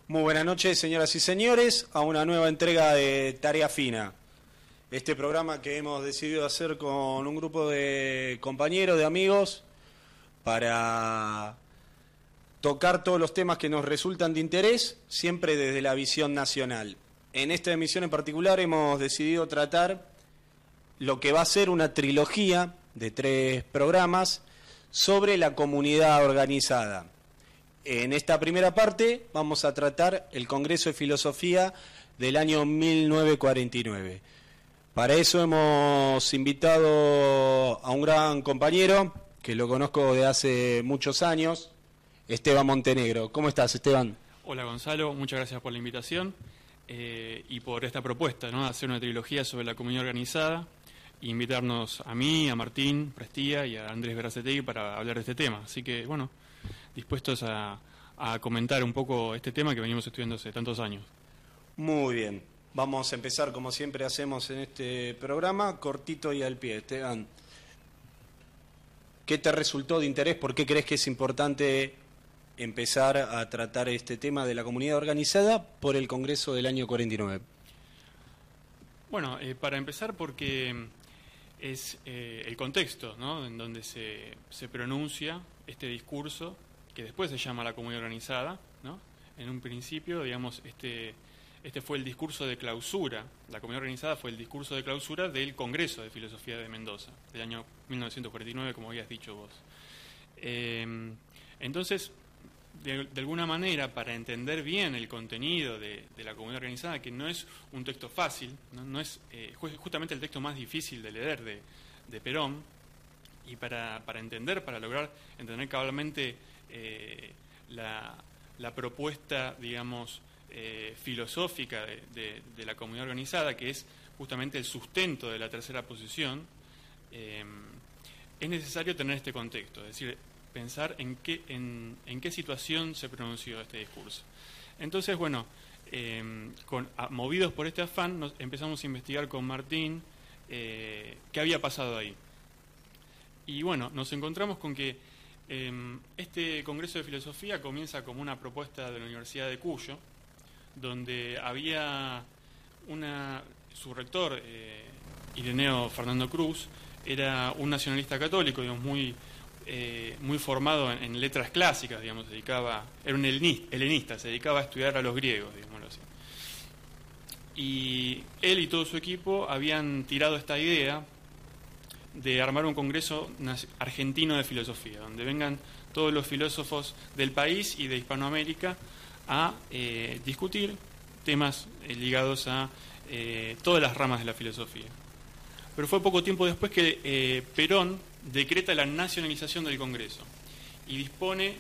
Muy buenas noches, señoras y señores, a una nueva entrega de Tarea Fina. Este programa que hemos decidido hacer con un grupo de compañeros, de amigos, para tocar todos los temas que nos resultan de interés, siempre desde la visión nacional. En esta emisión en particular hemos decidido tratar lo que va a ser una trilogía de 3 programas sobre la comunidad organizada. En esta primera parte vamos a tratar el Congreso de Filosofía del año 1949. Para eso hemos invitado a un gran compañero, que lo conozco de hace muchos años, Esteban Montenegro. ¿Cómo estás, Esteban? Hola, Gonzalo, muchas gracias por la invitación y por esta propuesta, ¿no? Hacer una trilogía sobre la comunidad organizada e invitarnos a mí, a Martín Prestía y a Andrés Berazategui para hablar de este tema. Así que, bueno, dispuestos a comentar un poco este tema que venimos estudiando hace tantos años. Muy bien. Vamos a empezar, como siempre hacemos en este programa, cortito y al pie. Esteban, ¿qué te resultó de interés? ¿Por qué crees que es importante empezar a tratar este tema de la comunidad organizada por el Congreso del año 49? Bueno, para empezar porque es el contexto, ¿no?, en donde se pronuncia este discurso, que después se llama la comunidad organizada, ¿no? En un principio, digamos, este fue el discurso de clausura, la comunidad organizada fue el discurso de clausura del Congreso de Filosofía de Mendoza, del año 1949, como habías dicho vos. Entonces, de alguna manera, para entender bien el contenido de la comunidad organizada, que no es un texto fácil, no es justamente el texto más difícil de leer de Perón, y para lograr entender cabalmente la propuesta, digamos, filosófica de la comunidad organizada, que es justamente el sustento de la tercera posición, es necesario tener este contexto, es decir, pensar en qué situación se pronunció este discurso. Entonces, bueno, movidos por este afán, empezamos a investigar con Martín qué había pasado ahí. Y bueno, nos encontramos con que este Congreso de Filosofía comienza como una propuesta de la Universidad de Cuyo, donde había su rector, Ireneo Fernando Cruz, era un nacionalista católico, digamos, muy formado en letras clásicas, digamos, era un helenista, se dedicaba a estudiar a los griegos, digámoslo así. Y él y todo su equipo habían tirado esta idea de armar un congreso argentino de filosofía, donde vengan todos los filósofos del país y de Hispanoamérica a discutir temas ligados a todas las ramas de la filosofía. Pero fue poco tiempo después que Perón decreta la nacionalización del Congreso y dispone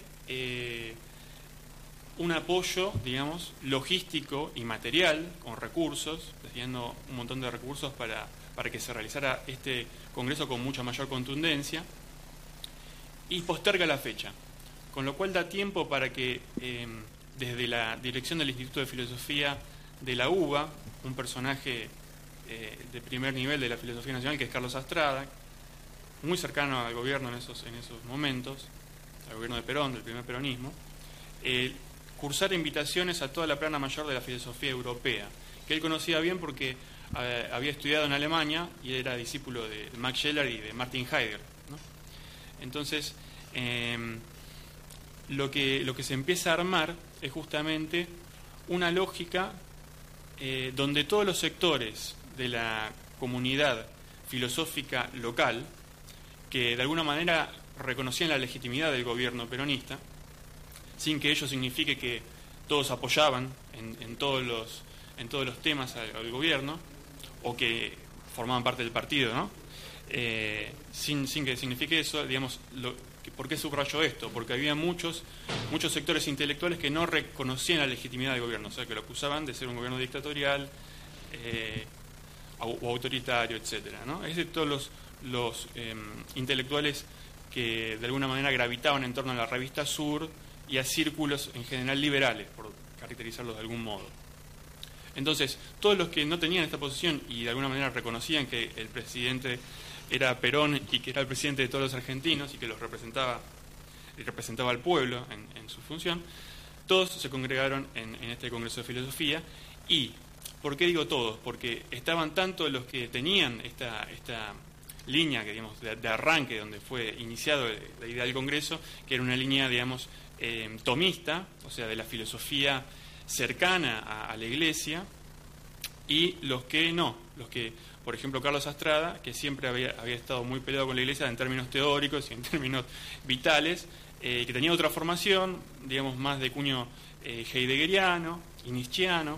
un apoyo, digamos, logístico y material, con recursos, destinando un montón de recursos para que se realizara este Congreso con mucha mayor contundencia, y posterga la fecha, con lo cual da tiempo para que desde la dirección del Instituto de Filosofía de la UBA, un personaje de primer nivel de la filosofía nacional, que es Carlos Astrada, muy cercano al gobierno en esos momentos, al gobierno de Perón, del primer peronismo, cursar invitaciones a toda la plana mayor de la filosofía europea, que él conocía bien porque había estudiado en Alemania y era discípulo de Max Scheler y de Martin Heidegger, ¿no? Entonces, lo que se empieza a armar es justamente una lógica donde todos los sectores de la comunidad filosófica local, que de alguna manera reconocían la legitimidad del gobierno peronista, sin que ello signifique que todos apoyaban en todos los temas al gobierno, o que formaban parte del partido, ¿no? Sin que signifique eso, digamos, ¿por qué subrayo esto? Porque había muchos sectores intelectuales que no reconocían la legitimidad del gobierno, o sea, que lo acusaban de ser un gobierno dictatorial o autoritario, etcétera, ¿no? Es de todos los intelectuales que de alguna manera gravitaban en torno a la revista Sur y a círculos en general liberales, por caracterizarlos de algún modo. Entonces, todos los que no tenían esta posición y de alguna manera reconocían que el presidente era Perón y que era el presidente de todos los argentinos y que los representaba y representaba al pueblo en su función, todos se congregaron en este Congreso de Filosofía. Y, ¿por qué digo todos? Porque estaban tanto los que tenían esta línea que, digamos, de arranque, donde fue iniciado la idea del Congreso, que era una línea, digamos, tomista, o sea, de la filosofía cercana a la Iglesia, y los que no, los que, por ejemplo, Carlos Astrada, que siempre había estado muy peleado con la Iglesia en términos teóricos y en términos vitales, que tenía otra formación, digamos, más de cuño heideggeriano y nietzscheano,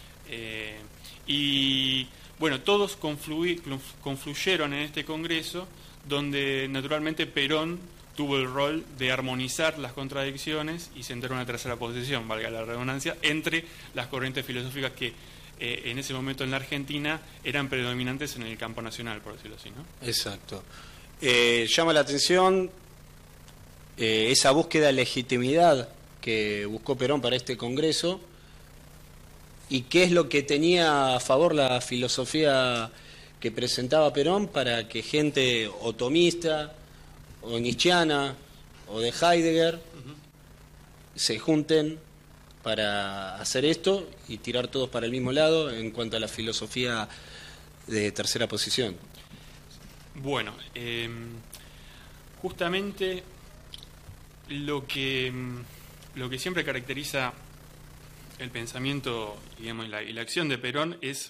y bueno, todos confluyeron en este congreso, donde naturalmente Perón tuvo el rol de armonizar las contradicciones y sentar una tercera posición, valga la redundancia, entre las corrientes filosóficas que en ese momento en la Argentina eran predominantes en el campo nacional, por decirlo así, ¿no? Exacto. Llama la atención esa búsqueda de legitimidad que buscó Perón para este congreso, y qué es lo que tenía a favor la filosofía que presentaba Perón para que gente o tomista o nietzscheana o de Heidegger se junten para hacer esto y tirar todos para el mismo lado en cuanto a la filosofía de tercera posición. Bueno, justamente lo que siempre caracteriza el pensamiento, digamos, y la acción de Perón es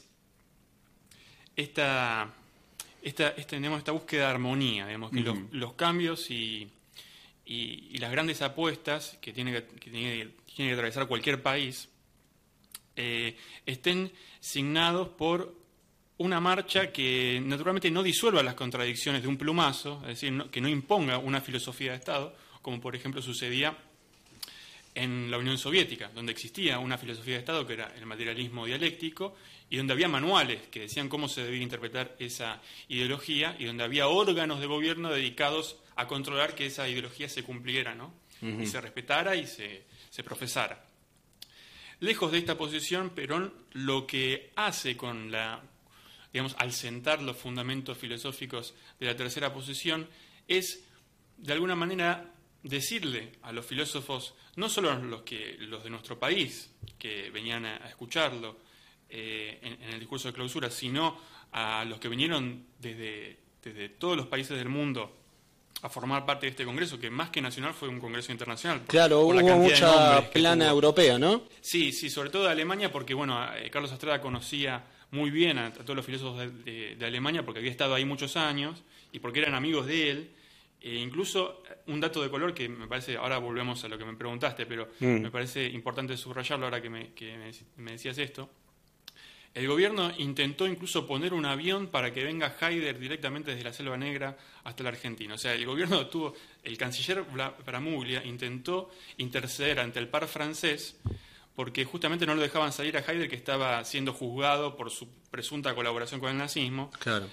esta búsqueda de armonía, digamos, que los cambios y las grandes apuestas que tiene que atravesar cualquier país estén signados por una marcha que naturalmente no disuelva las contradicciones de un plumazo, es decir, que no imponga una filosofía de Estado, como por ejemplo sucedía en la Unión Soviética, donde existía una filosofía de Estado que era el materialismo dialéctico, y donde había manuales que decían cómo se debía interpretar esa ideología, y donde había órganos de gobierno dedicados a controlar que esa ideología se cumpliera, ¿no? Y se respetara y se profesara. Lejos de esta posición, Perón lo que hace con al sentar los fundamentos filosóficos de la tercera posición es, de alguna manera, decirle a los filósofos, no solo los de nuestro país, que venían a escucharlo en el discurso de clausura, sino a los que vinieron desde todos los países del mundo a formar parte de este congreso, que más que nacional fue un congreso internacional. Claro, hubo mucha plana europea, ¿no? Sí, sobre todo de Alemania, porque Carlos Astrada conocía muy bien a todos los filósofos de Alemania, porque había estado ahí muchos años y porque eran amigos de él. Incluso un dato de color que me parece, ahora volvemos a lo que me preguntaste, pero me parece importante subrayarlo ahora que me decías esto. El gobierno intentó incluso poner un avión para que venga Heidegger directamente desde la Selva Negra hasta la Argentina. O sea, el canciller Bramuglia intentó interceder ante el par francés porque justamente no lo dejaban salir a Heidegger, que estaba siendo juzgado por su presunta colaboración con el nazismo. Claro.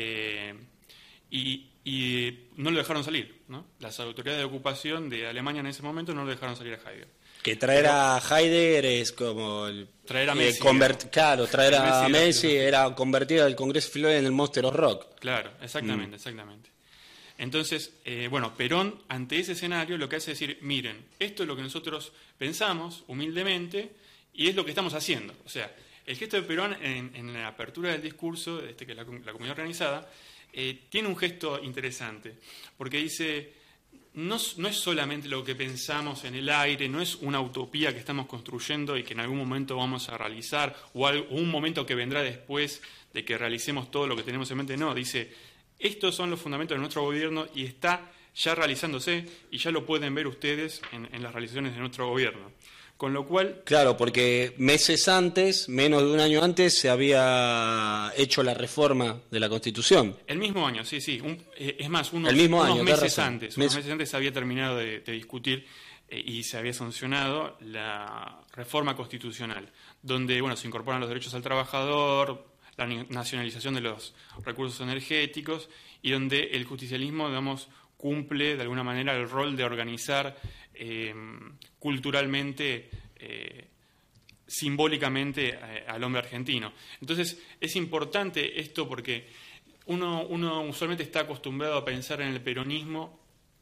Y no lo dejaron salir, ¿no? Las autoridades de ocupación de Alemania en ese momento no lo dejaron salir a Heidegger. Que traer a Heidegger es como traer a Messi. Traer a Messi era convertir al Congreso Filosófico en el Monster of Rock. Claro, exactamente. Entonces, Perón, ante ese escenario, lo que hace es decir, miren, esto es lo que nosotros pensamos, humildemente, y es lo que estamos haciendo. O sea, el gesto de Perón en la apertura del discurso, que es la comunidad organizada, tiene un gesto interesante, porque dice, no es solamente lo que pensamos en el aire, no es una utopía que estamos construyendo y que en algún momento vamos a realizar, o un momento que vendrá después de que realicemos todo lo que tenemos en mente. No, dice, estos son los fundamentos de nuestro gobierno y está ya realizándose, y ya lo pueden ver ustedes en las realizaciones de nuestro gobierno. Con lo cual... Claro, porque meses antes, menos de un año antes, se había hecho la reforma de la Constitución. El mismo año, sí. Es más, unos meses antes se había terminado de discutir y se había sancionado la reforma constitucional, donde se incorporan los derechos al trabajador, la nacionalización de los recursos energéticos, y donde el justicialismo, cumple de alguna manera el rol de organizar culturalmente, simbólicamente al hombre argentino. Entonces es importante esto porque uno usualmente está acostumbrado a pensar en el peronismo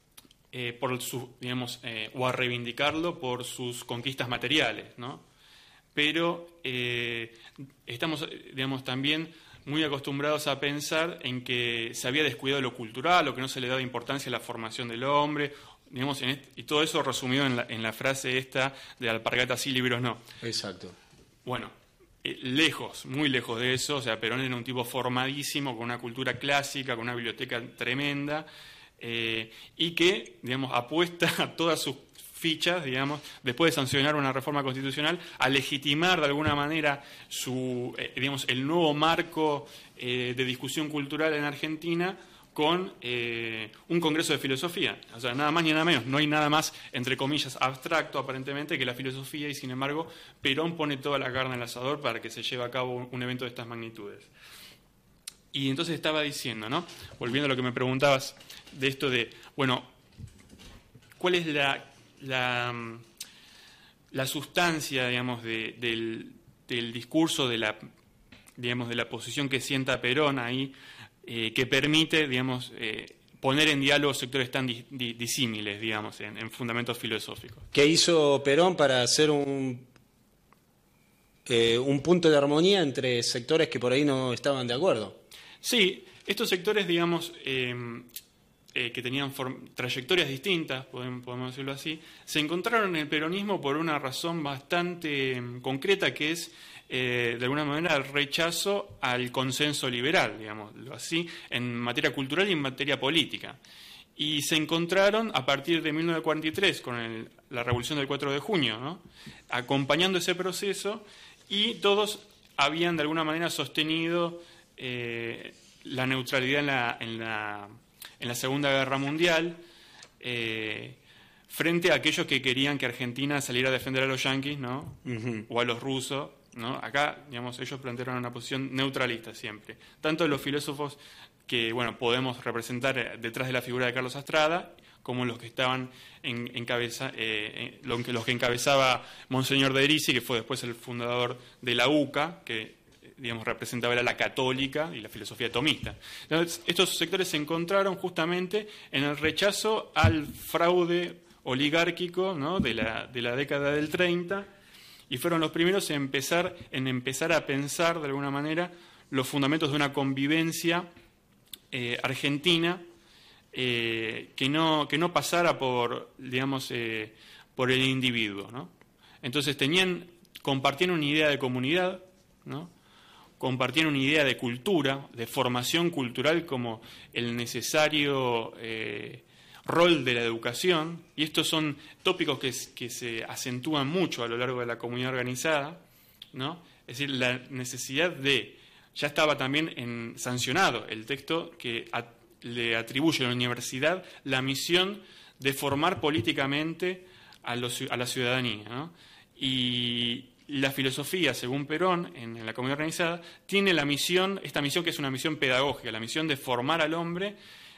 o a reivindicarlo por sus conquistas materiales, ¿no? Pero estamos, también muy acostumbrados a pensar en que se había descuidado lo cultural o que no se le daba importancia a la formación del hombre, y todo eso resumido en la frase esta de alpargatas sí, libros no. Exacto. Bueno, muy lejos de eso. O sea, Perón era un tipo formadísimo, con una cultura clásica, con una biblioteca tremenda, y que, apuesta a todas sus fichas, después de sancionar una reforma constitucional, a legitimar de alguna manera el nuevo marco de discusión cultural en Argentina con un congreso de filosofía. O sea, nada más ni nada menos. No hay nada más, entre comillas, abstracto aparentemente que la filosofía, y sin embargo Perón pone toda la carne en el asador para que se lleve a cabo un evento de estas magnitudes. Y entonces estaba diciendo, ¿no?, volviendo a lo que me preguntabas, de esto de, bueno, ¿cuál es la sustancia, del discurso, de la posición que sienta Perón ahí, que permite, poner en diálogo sectores tan disímiles, en fundamentos filosóficos? ¿Qué hizo Perón para hacer un punto de armonía entre sectores que por ahí no estaban de acuerdo? Sí, estos sectores, que tenían trayectorias distintas, podemos decirlo así, se encontraron en el peronismo por una razón bastante concreta, que es, de alguna manera, el rechazo al consenso liberal, digámoslo así, en materia cultural y en materia política. Y se encontraron a partir de 1943 con la Revolución del 4 de junio, ¿no?, acompañando ese proceso, y todos habían de alguna manera sostenido la neutralidad en la Segunda Guerra Mundial, frente a aquellos que querían que Argentina saliera a defender a los yanquis, ¿no?, o a los rusos, ¿no? Acá, ellos plantearon una posición neutralista siempre. Tanto los filósofos que, podemos representar detrás de la figura de Carlos Astrada, como los que estaban los que encabezaba Monseñor de Erisi, que fue después el fundador de la UCA, que representaba la católica y la filosofía tomista. Entonces, estos sectores se encontraron justamente en el rechazo al fraude oligárquico, ¿no?, de la década del 30, y fueron los primeros en empezar a pensar, de alguna manera, los fundamentos de una convivencia argentina, que no pasara por el individuo, ¿no? Entonces compartían una idea de comunidad, ¿no?, compartían una idea de cultura, de formación cultural como el necesario rol de la educación, y estos son tópicos que se acentúan mucho a lo largo de la comunidad organizada, ¿no? Es decir, la necesidad ya estaba también sancionado el texto que le atribuye a la universidad la misión de formar políticamente a la ciudadanía, ¿no? Y la filosofía, según Perón, en la comunidad organizada, tiene esta misión que es una misión pedagógica, la misión de formar al hombre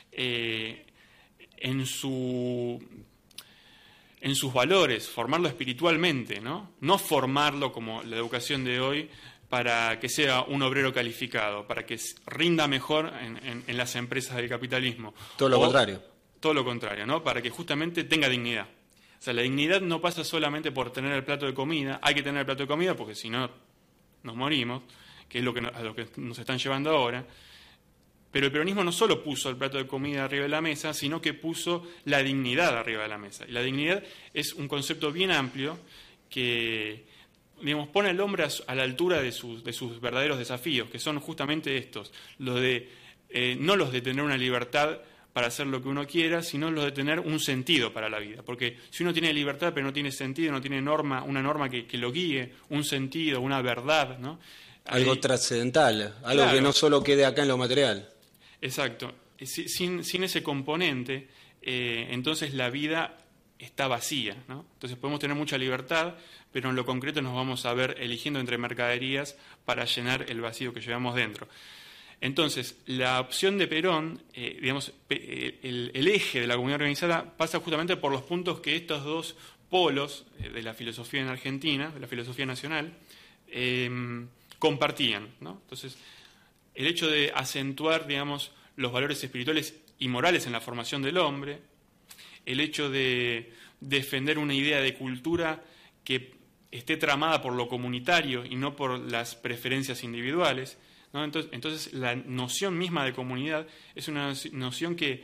en sus valores, formarlo espiritualmente, ¿no? No formarlo como la educación de hoy para que sea un obrero calificado, para que rinda mejor en las empresas del capitalismo. Todo lo contrario. Todo lo contrario, ¿no? Para que justamente tenga dignidad. O sea, la dignidad no pasa solamente por tener el plato de comida. Hay que tener el plato de comida porque si no nos morimos, que es a lo que nos están llevando ahora. Pero el peronismo no solo puso el plato de comida arriba de la mesa, sino que puso la dignidad arriba de la mesa. Y la dignidad es un concepto bien amplio que, pone al hombre a la altura de sus verdaderos desafíos, que son justamente estos, no los de tener una libertad para hacer lo que uno quiera, sino los de tener un sentido para la vida. Porque si uno tiene libertad pero no tiene sentido, no tiene una norma que lo guíe, un sentido, una verdad, ¿no? Algo trascendental, algo claro, que no solo quede acá en lo material. Exacto. Sin ese componente, entonces la vida está vacía, ¿no? Entonces podemos tener mucha libertad, pero en lo concreto nos vamos a ver eligiendo entre mercaderías para llenar el vacío que llevamos dentro. Entonces, la opción de Perón, el eje de la comunidad organizada pasa justamente por los puntos que estos dos polos de la filosofía en Argentina, de la filosofía nacional, compartían, ¿no? Entonces, el hecho de acentuar, los valores espirituales y morales en la formación del hombre, el hecho de defender una idea de cultura que esté tramada por lo comunitario y no por las preferencias individuales, ¿no? Entonces la noción misma de comunidad es una noción que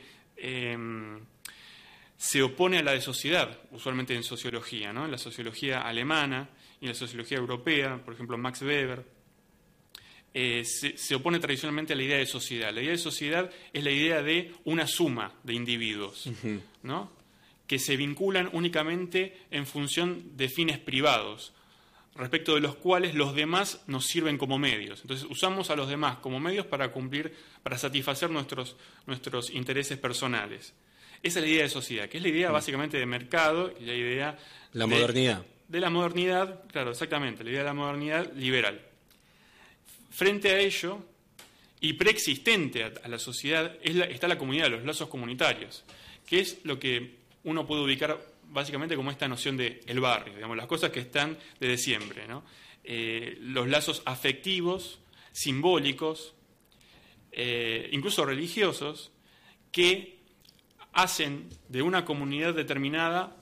se opone a la de sociedad, usualmente en sociología, ¿no? En la sociología alemana y en la sociología europea, por ejemplo Max Weber, se opone tradicionalmente a la idea de sociedad. La idea de sociedad es la idea de una suma de individuos, ¿no? Que se vinculan únicamente en función de fines privados, respecto de los cuales los demás nos sirven como medios. Entonces usamos a los demás como medios para satisfacer nuestros intereses personales. Esa es la idea de sociedad, que es la idea básicamente de mercado, y la idea la modernidad. De la modernidad, claro, exactamente, la idea de la modernidad liberal. Frente a ello, y preexistente a la sociedad, está la comunidad, los lazos comunitarios, que es lo que uno puede ubicar básicamente como esta noción de el barrio, digamos, las cosas que están desde siempre, ¿no? Los lazos afectivos, simbólicos, incluso religiosos, que hacen de una comunidad determinada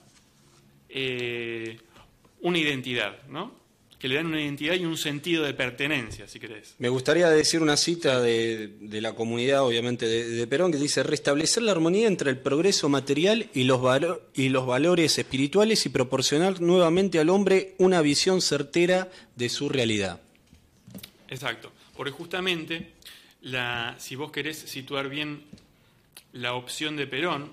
una identidad, ¿no? Que le dan una identidad y un sentido de pertenencia, si querés. Me gustaría decir una cita de la comunidad, obviamente, de Perón, que dice: restablecer la armonía entre el progreso material y los valores espirituales y proporcionar nuevamente al hombre una visión certera de su realidad. Exacto, porque justamente, si vos querés situar bien la opción de Perón,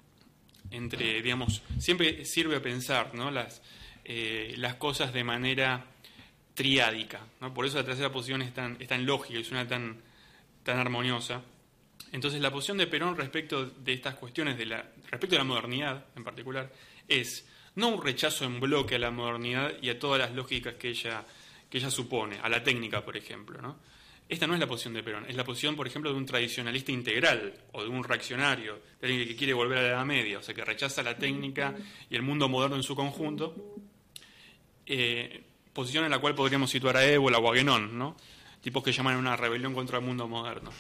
siempre sirve a pensar, ¿no? las cosas de manera triádica, ¿no? Por eso la tercera posición es tan lógica y suena tan armoniosa. Entonces la posición de Perón respecto de estas cuestiones, respecto a la modernidad en particular, es no un rechazo en bloque a la modernidad y a todas las lógicas que ella supone, a la técnica, por ejemplo, ¿no? Esta no es la posición de Perón, es la posición, por ejemplo, de un tradicionalista integral o de un reaccionario, de alguien que quiere volver a la Edad Media, o sea, que rechaza la técnica y el mundo moderno en su conjunto, posición en la cual podríamos situar a Ébola o a Guénon, ¿no? Tipos que llaman a una rebelión contra el mundo moderno.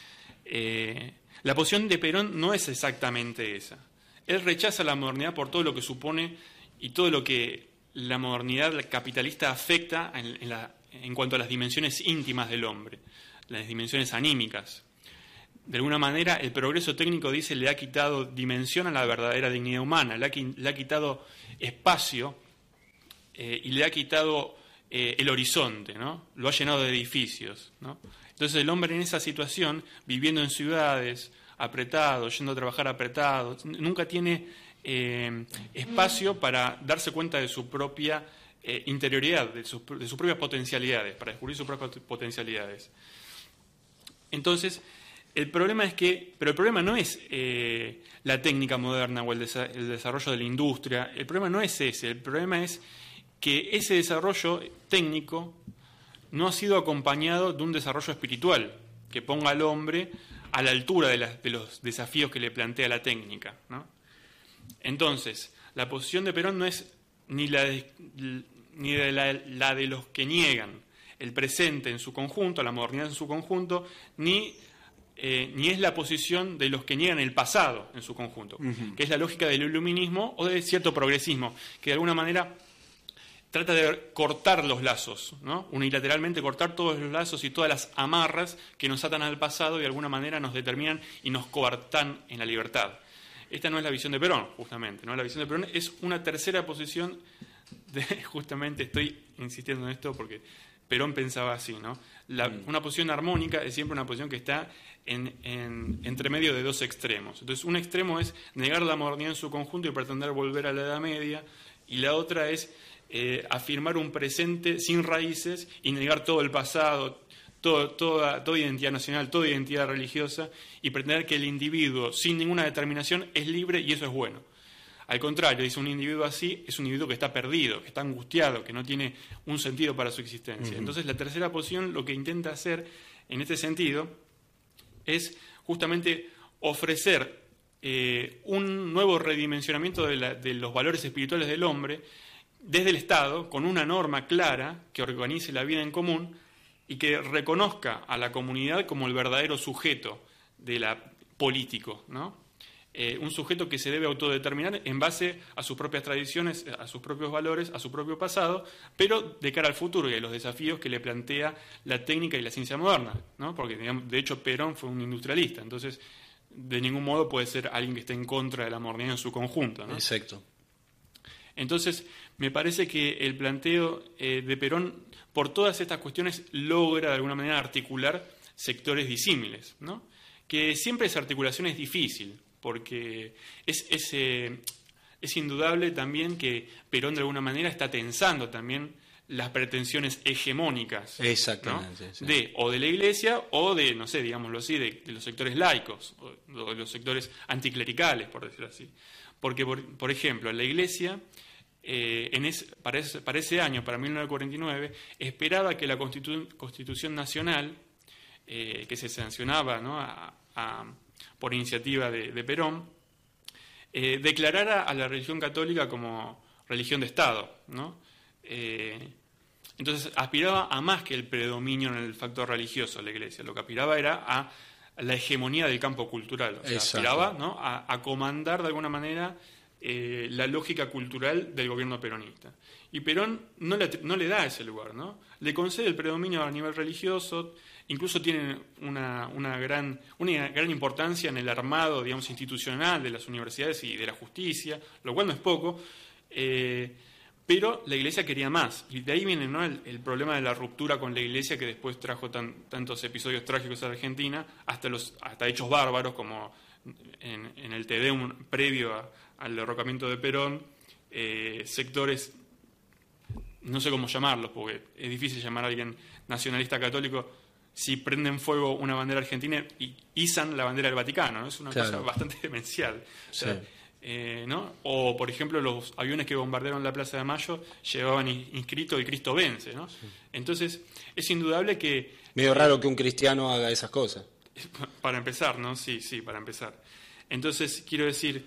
La posición de Perón no es exactamente esa. Él rechaza la modernidad por todo lo que supone y todo lo que la modernidad capitalista afecta en cuanto a las dimensiones íntimas del hombre, las dimensiones anímicas. De alguna manera, el progreso técnico, dice, le ha quitado dimensión a la verdadera dignidad humana, le ha quitado espacio y le ha quitado el horizonte, ¿no? Lo ha llenado de edificios, ¿no? Entonces el hombre en esa situación, viviendo en ciudades, apretado, yendo a trabajar apretado, nunca tiene espacio para darse cuenta de su propia interioridad, de sus propias potencialidades, para descubrir sus propias potencialidades. Entonces, el problema no es la técnica moderna o el desarrollo de la industria, el problema no es ese, el problema es que ese desarrollo técnico no ha sido acompañado de un desarrollo espiritual que ponga al hombre a la altura de los desafíos que le plantea la técnica, ¿no? Entonces, la posición de Perón no es ni la de los que niegan el presente en su conjunto, la modernidad en su conjunto, ni es la posición de los que niegan el pasado en su conjunto, que es la lógica del iluminismo o de cierto progresismo, que de alguna manera trata de cortar los lazos, ¿no? Unilateralmente cortar todos los lazos y todas las amarras que nos atan al pasado y de alguna manera nos determinan y nos coartan en la libertad. Esta no es la visión de Perón, justamente, ¿no? La visión de Perón es una tercera posición justamente estoy insistiendo en esto porque Perón pensaba así, ¿no? Una posición armónica es siempre una posición que está entre medio de dos extremos. Entonces, un extremo es negar la modernidad en su conjunto y pretender volver a la Edad Media, y la otra es afirmar un presente sin raíces y negar todo el pasado, toda identidad nacional, toda identidad religiosa, y pretender que el individuo sin ninguna determinación es libre y eso es bueno. Al contrario, dice, un individuo así es un individuo que está perdido, que está angustiado, que no tiene un sentido para su existencia. Entonces, la tercera posición lo que intenta hacer en este sentido es justamente ofrecer un nuevo redimensionamiento de los valores espirituales del hombre desde el Estado, con una norma clara que organice la vida en común y que reconozca a la comunidad como el verdadero sujeto de la político, ¿no? un sujeto que se debe autodeterminar en base a sus propias tradiciones, a sus propios valores, a su propio pasado, pero de cara al futuro y a los desafíos que le plantea la técnica y la ciencia moderna, ¿no? Porque, digamos, de hecho, Perón fue un industrialista, entonces de ningún modo puede ser alguien que esté en contra de la modernidad en su conjunto, ¿no? Exacto. Entonces, me parece que el planteo de Perón, por todas estas cuestiones, logra de alguna manera articular sectores disímiles, ¿no? Que siempre esa articulación es difícil, porque es indudable también que Perón de alguna manera está tensando también las pretensiones hegemónicas, exactamente, ¿no? O de la Iglesia o de, no sé, digámoslo así, de los sectores laicos o de los sectores anticlericales, por decirlo así. Porque, por ejemplo, la Iglesia, para ese año, para 1949, esperaba que la Constitución Nacional, que se sancionaba, ¿no?, por iniciativa de Perón, declarara a la religión católica como religión de Estado, ¿no? Entonces aspiraba a más que el predominio en el factor religioso de la Iglesia, lo que aspiraba era a la hegemonía del campo cultural, o sea, aspiraba, ¿no?, a comandar de alguna manera la lógica cultural del gobierno peronista. Y Perón no le da ese lugar, ¿no? Le concede el predominio a nivel religioso, incluso tiene una gran importancia en el armado, digamos, institucional de las universidades y de la justicia, lo cual no es poco, pero la Iglesia quería más. Y de ahí viene, ¿no?, el problema de la ruptura con la Iglesia, que después trajo tantos episodios trágicos a la Argentina, hasta hechos bárbaros, como en el Te Deum previo al derrocamiento de Perón, sectores, no sé cómo llamarlos, porque es difícil llamar a alguien nacionalista católico si prenden fuego una bandera argentina y izan la bandera del Vaticano, ¿no? Es una cosa bastante demencial. O sea, ¿no? O, por ejemplo, los aviones que bombardearon la Plaza de Mayo llevaban inscrito el Cristo vence, ¿no? Sí. Entonces, es indudable que... Medio raro que un cristiano haga esas cosas. Para empezar, ¿no? Sí, para empezar. Entonces, quiero decir,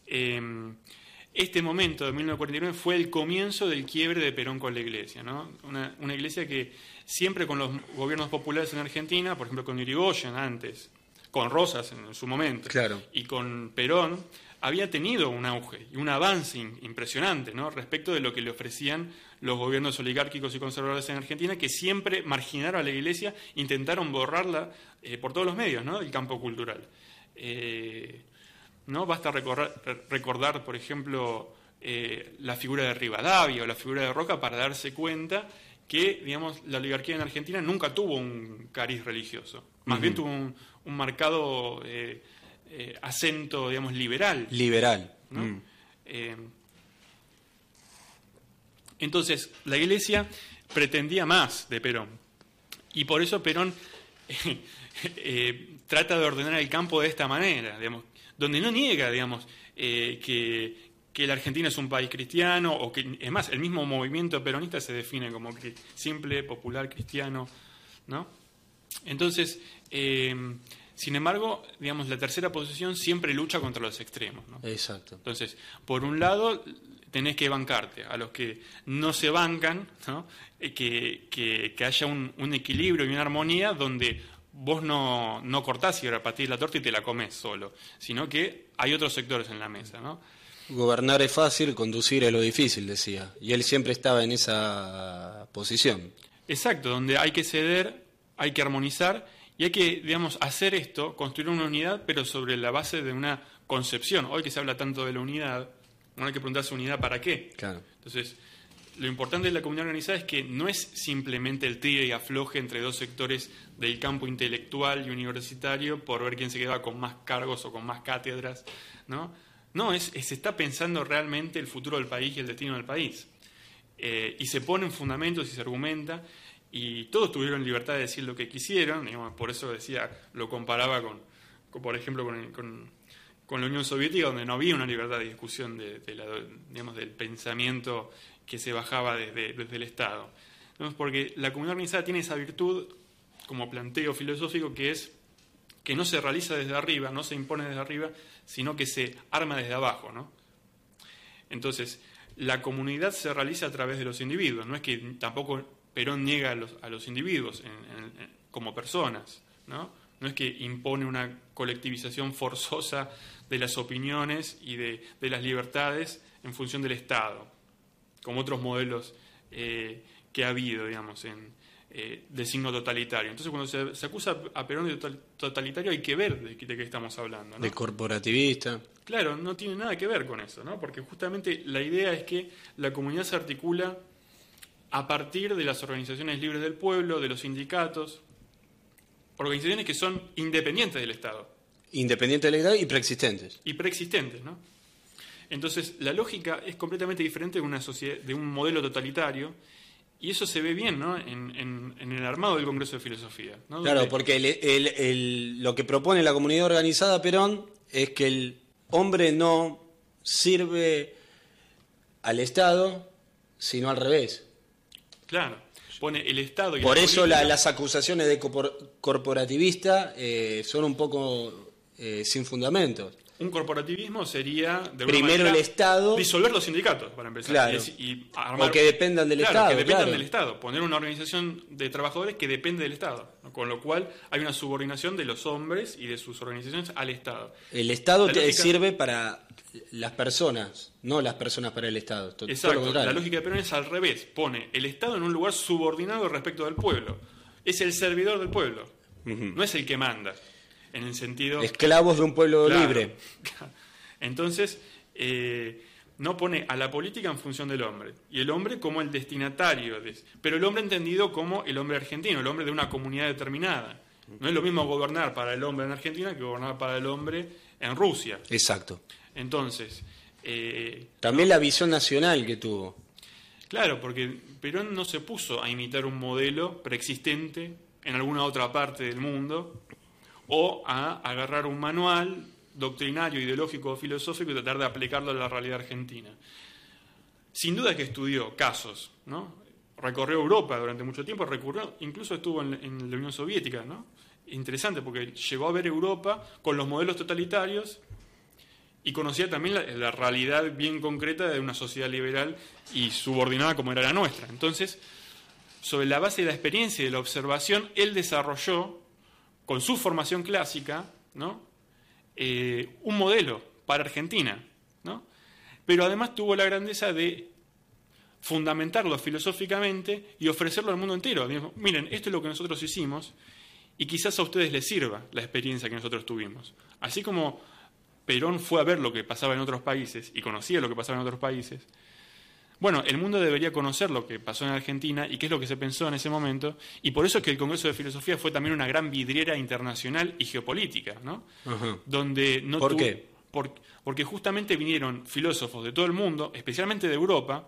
este momento de 1949 fue el comienzo del quiebre de Perón con la Iglesia, ¿no? Una Iglesia que siempre con los gobiernos populares en Argentina, por ejemplo con Irigoyen antes, con Rosas en su momento, y con Perón, había tenido un auge y un avance impresionante, ¿no?, respecto de lo que le ofrecían los gobiernos oligárquicos y conservadores en Argentina, que siempre marginaron a la Iglesia, intentaron borrarla por todos los medios, ¿no?, del campo cultural. ¿No? Basta recordar, por ejemplo, la figura de Rivadavia o la figura de Roca para darse cuenta que, digamos, la oligarquía en Argentina nunca tuvo un cariz religioso, más bien tuvo un marcado acento, digamos, liberal. ¿No? Entonces, la Iglesia pretendía más de Perón, y por eso Perón trata de ordenar el campo de esta manera, digamos, donde no niega, digamos, que la Argentina es un país cristiano, o que, es más, el mismo movimiento peronista se define como que simple, popular, cristiano, ¿no? Entonces, sin embargo, digamos, la tercera posición siempre lucha contra los extremos, ¿no? Exacto. Entonces, por un lado, tenés que bancarte a los que no se bancan, ¿no?, que haya un equilibrio y una armonía donde vos no cortás y repartís la torta y te la comés solo, sino que hay otros sectores en la mesa, ¿no? Gobernar es fácil, conducir es lo difícil, decía. Y él siempre estaba en esa posición. Exacto, donde hay que ceder, hay que armonizar y hay que, digamos, hacer esto, construir una unidad, pero sobre la base de una concepción. Hoy que se habla tanto de la unidad, no hay que preguntarse unidad para qué. Claro. Entonces, lo importante de la comunidad organizada es que no es simplemente el tire y afloje entre dos sectores del campo intelectual y universitario por ver quién se queda con más cargos o con más cátedras, ¿no? No, se está pensando realmente el futuro del país y el destino del país. Y se ponen fundamentos y se argumenta, y todos tuvieron libertad de decir lo que quisieron, digamos, por eso decía, lo comparaba por ejemplo, con la Unión Soviética, donde no había una libertad de discusión digamos, del pensamiento que se bajaba desde el Estado. Entonces, porque la comunidad organizada tiene esa virtud como planteo filosófico, que es que no se realiza desde arriba, no se impone desde arriba, sino que se arma desde abajo, ¿no? Entonces, la comunidad se realiza a través de los individuos, no es que tampoco Perón niega a los individuos como personas, ¿no? no es que impone una colectivización forzosa de las opiniones y de las libertades en función del Estado, como otros modelos que ha habido, digamos, de signo totalitario. Entonces, cuando se acusa a Perón de totalitario, hay que ver de qué estamos hablando, ¿no? De corporativista. Claro, no tiene nada que ver con eso, ¿no? Porque justamente la idea es que la comunidad se articula a partir de las organizaciones libres del pueblo, de los sindicatos, organizaciones que son independientes del Estado. Independientes del Estado y preexistentes. Y preexistentes, ¿no? Entonces, la lógica es completamente diferente de una sociedad, de un modelo totalitario, y eso se ve bien, ¿no? en el armado del Congreso de Filosofía, ¿no? Claro, Donde, porque lo que propone la comunidad organizada Perón es que el hombre no sirve al Estado, sino al revés. claro, pone el Estado y Por la eso política. las acusaciones de corporativista son un poco sin fundamentos. Un corporativismo sería, de alguna Primero manera, el Estado. disolver los sindicatos, para empezar. Claro. Y armar, O que dependan del claro, Estado. que dependan Claro. del Estado. Poner una organización de trabajadores que depende del Estado. ¿No? Con lo cual hay una subordinación de los hombres y de sus organizaciones al Estado. El Estado La lógica- sirve para las personas, no las personas para el Estado. Todo lo Exacto. contrario. La lógica de Perón es al revés. Pone el Estado en un lugar subordinado respecto del pueblo. Es el servidor del pueblo. No es el que manda. En el sentido... Esclavos de un pueblo Claro. libre. Entonces, no pone a la política en función del hombre, y el hombre como el destinatario, pero el hombre entendido como el hombre argentino, el hombre de una comunidad determinada. No es lo mismo gobernar para el hombre en Argentina que gobernar para el hombre en Rusia. Exacto. Entonces, También la visión nacional que tuvo. claro, porque Perón no se puso a imitar un modelo preexistente en alguna otra parte del mundo o a agarrar un manual doctrinario, ideológico o filosófico y tratar de aplicarlo a la realidad argentina. Sin duda que estudió casos, ¿no? Recorrió Europa durante mucho tiempo, incluso estuvo en la Unión Soviética, ¿no? Interesante porque llegó a ver Europa con los modelos totalitarios y conocía también la realidad bien concreta de una sociedad liberal y subordinada como era la nuestra. Entonces, sobre la base de la experiencia y de la observación, él desarrolló, con su formación clásica, ¿no? Un modelo para Argentina, ¿no? Pero además tuvo la grandeza de fundamentarlo filosóficamente y ofrecerlo al mundo entero. Dijo, miren, esto es lo que nosotros hicimos y quizás a ustedes les sirva la experiencia que nosotros tuvimos. Así como Perón fue a ver lo que pasaba en otros países y conocía lo que pasaba en otros países, bueno, el mundo debería conocer lo que pasó en Argentina y qué es lo que se pensó en ese momento, y por eso es que el Congreso de Filosofía fue también una gran vidriera internacional y geopolítica, ¿no? Ajá. Donde no ¿Por qué? Porque justamente vinieron filósofos de todo el mundo, especialmente de Europa,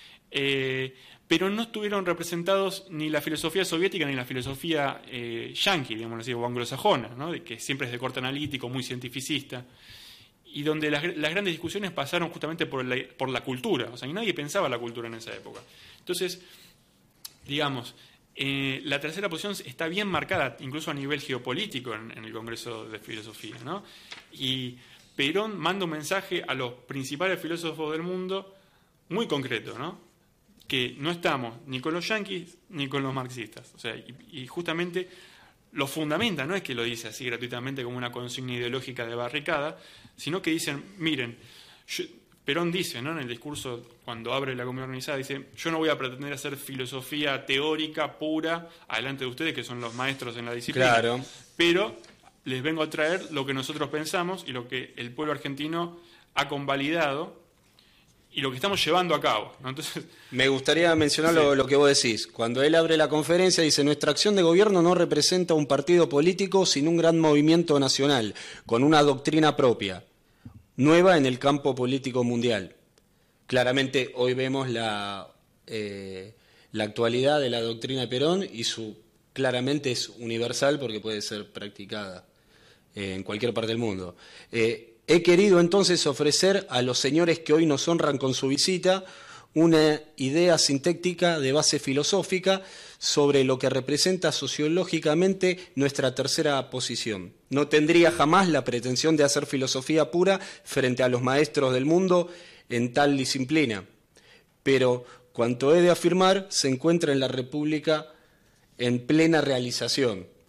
pero no estuvieron representados ni la filosofía soviética ni la filosofía yanqui, digamos así, o anglosajona, ¿no? Que siempre es de corte analítico, muy cientificista, y donde las grandes discusiones pasaron justamente por la cultura, o sea, y nadie pensaba la cultura en esa época. Entonces, digamos, la tercera posición está bien marcada, incluso a nivel geopolítico en el Congreso de Filosofía, ¿no? Y Perón manda un mensaje a los principales filósofos del mundo muy concreto, ¿no? Que no estamos ni con los yanquis ni con los marxistas. O sea, y justamente lo fundamenta, no es que lo dice así gratuitamente como una consigna ideológica de barricada, sino que dicen, miren, Perón dice, ¿no? En el discurso cuando abre la comunidad organizada, dice, yo no voy a pretender hacer filosofía teórica pura adelante de ustedes, que son los maestros en la disciplina, Claro. pero les vengo a traer lo que nosotros pensamos y lo que el pueblo argentino ha convalidado y lo que estamos llevando a cabo, ¿no? Entonces, Me gustaría mencionar Sí. lo que vos decís. Cuando él abre la conferencia dice, nuestra acción de gobierno no representa un partido político, sino un gran movimiento nacional, con una doctrina propia, nueva en el campo político mundial. Claramente hoy vemos la actualidad de la doctrina de Perón y claramente es universal porque puede ser practicada en cualquier parte del mundo. He querido entonces ofrecer a los señores que hoy nos honran con su visita una idea sintética de base filosófica sobre lo que representa sociológicamente nuestra tercera posición. No tendría jamás la pretensión de hacer filosofía pura frente a los maestros del mundo en tal disciplina, pero cuanto he de afirmar se encuentra en la República en plena realización.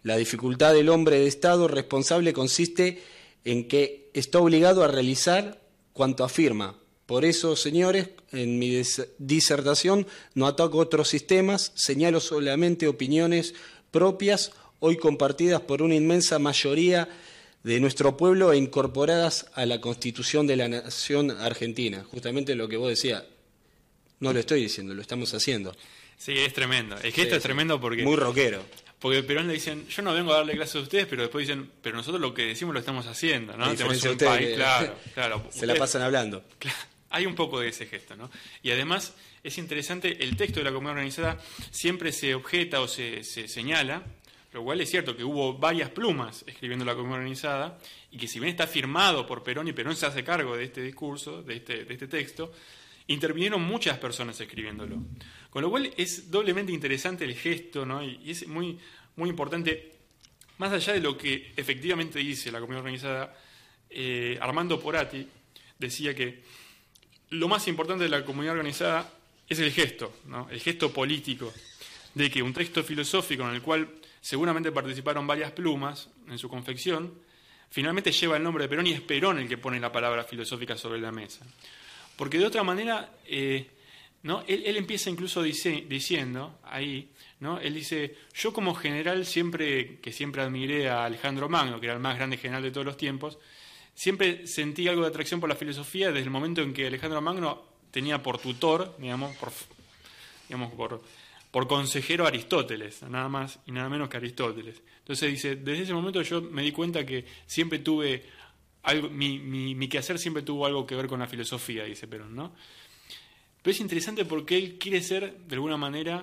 La dificultad del hombre de Estado responsable consiste en que está obligado a realizar cuanto afirma. Por eso, señores, en mi disertación no ataco otros sistemas, señalo solamente opiniones propias, hoy compartidas por una inmensa mayoría de nuestro pueblo e incorporadas a la Constitución de la Nación Argentina. Justamente lo que vos decías, no lo estoy diciendo, lo estamos haciendo. Sí, es tremendo. El gesto es tremendo porque... Muy rockero. Porque Perón le dicen, yo no vengo a darle clases a ustedes, pero después dicen, pero nosotros lo que decimos lo estamos haciendo, ¿no? Tenemos un país, que claro. Se la pasan hablando. Claro, hay un poco de ese gesto, ¿no? Y además es interesante, el texto de la comunidad organizada siempre se objeta o se señala, lo cual es cierto que hubo varias plumas escribiendo la comunidad organizada, y que si bien está firmado por Perón, y Perón se hace cargo de este discurso, de este texto, intervinieron muchas personas escribiéndolo. Con lo cual es doblemente interesante el gesto, ¿no? Y es muy, muy importante, más allá de lo que efectivamente dice la comunidad organizada, Armando Porati decía que lo más importante de la comunidad organizada es el gesto, ¿no? El gesto político, de que un texto filosófico en el cual seguramente participaron varias plumas en su confección, finalmente lleva el nombre de Perón y es Perón el que pone la palabra filosófica sobre la mesa. Porque de otra manera, ¿no? Él empieza incluso diciendo ahí, ¿no? Él dice, yo como general siempre admiré a Alejandro Magno, que era el más grande general de todos los tiempos, siempre sentí algo de atracción por la filosofía desde el momento en que Alejandro Magno tenía por tutor, por consejero a Aristóteles, nada más y nada menos que Aristóteles. Entonces dice, desde ese momento yo me di cuenta que siempre tuve algo, mi quehacer siempre tuvo algo que ver con la filosofía, dice Perón, ¿no? Pero es interesante porque él quiere ser, de alguna manera,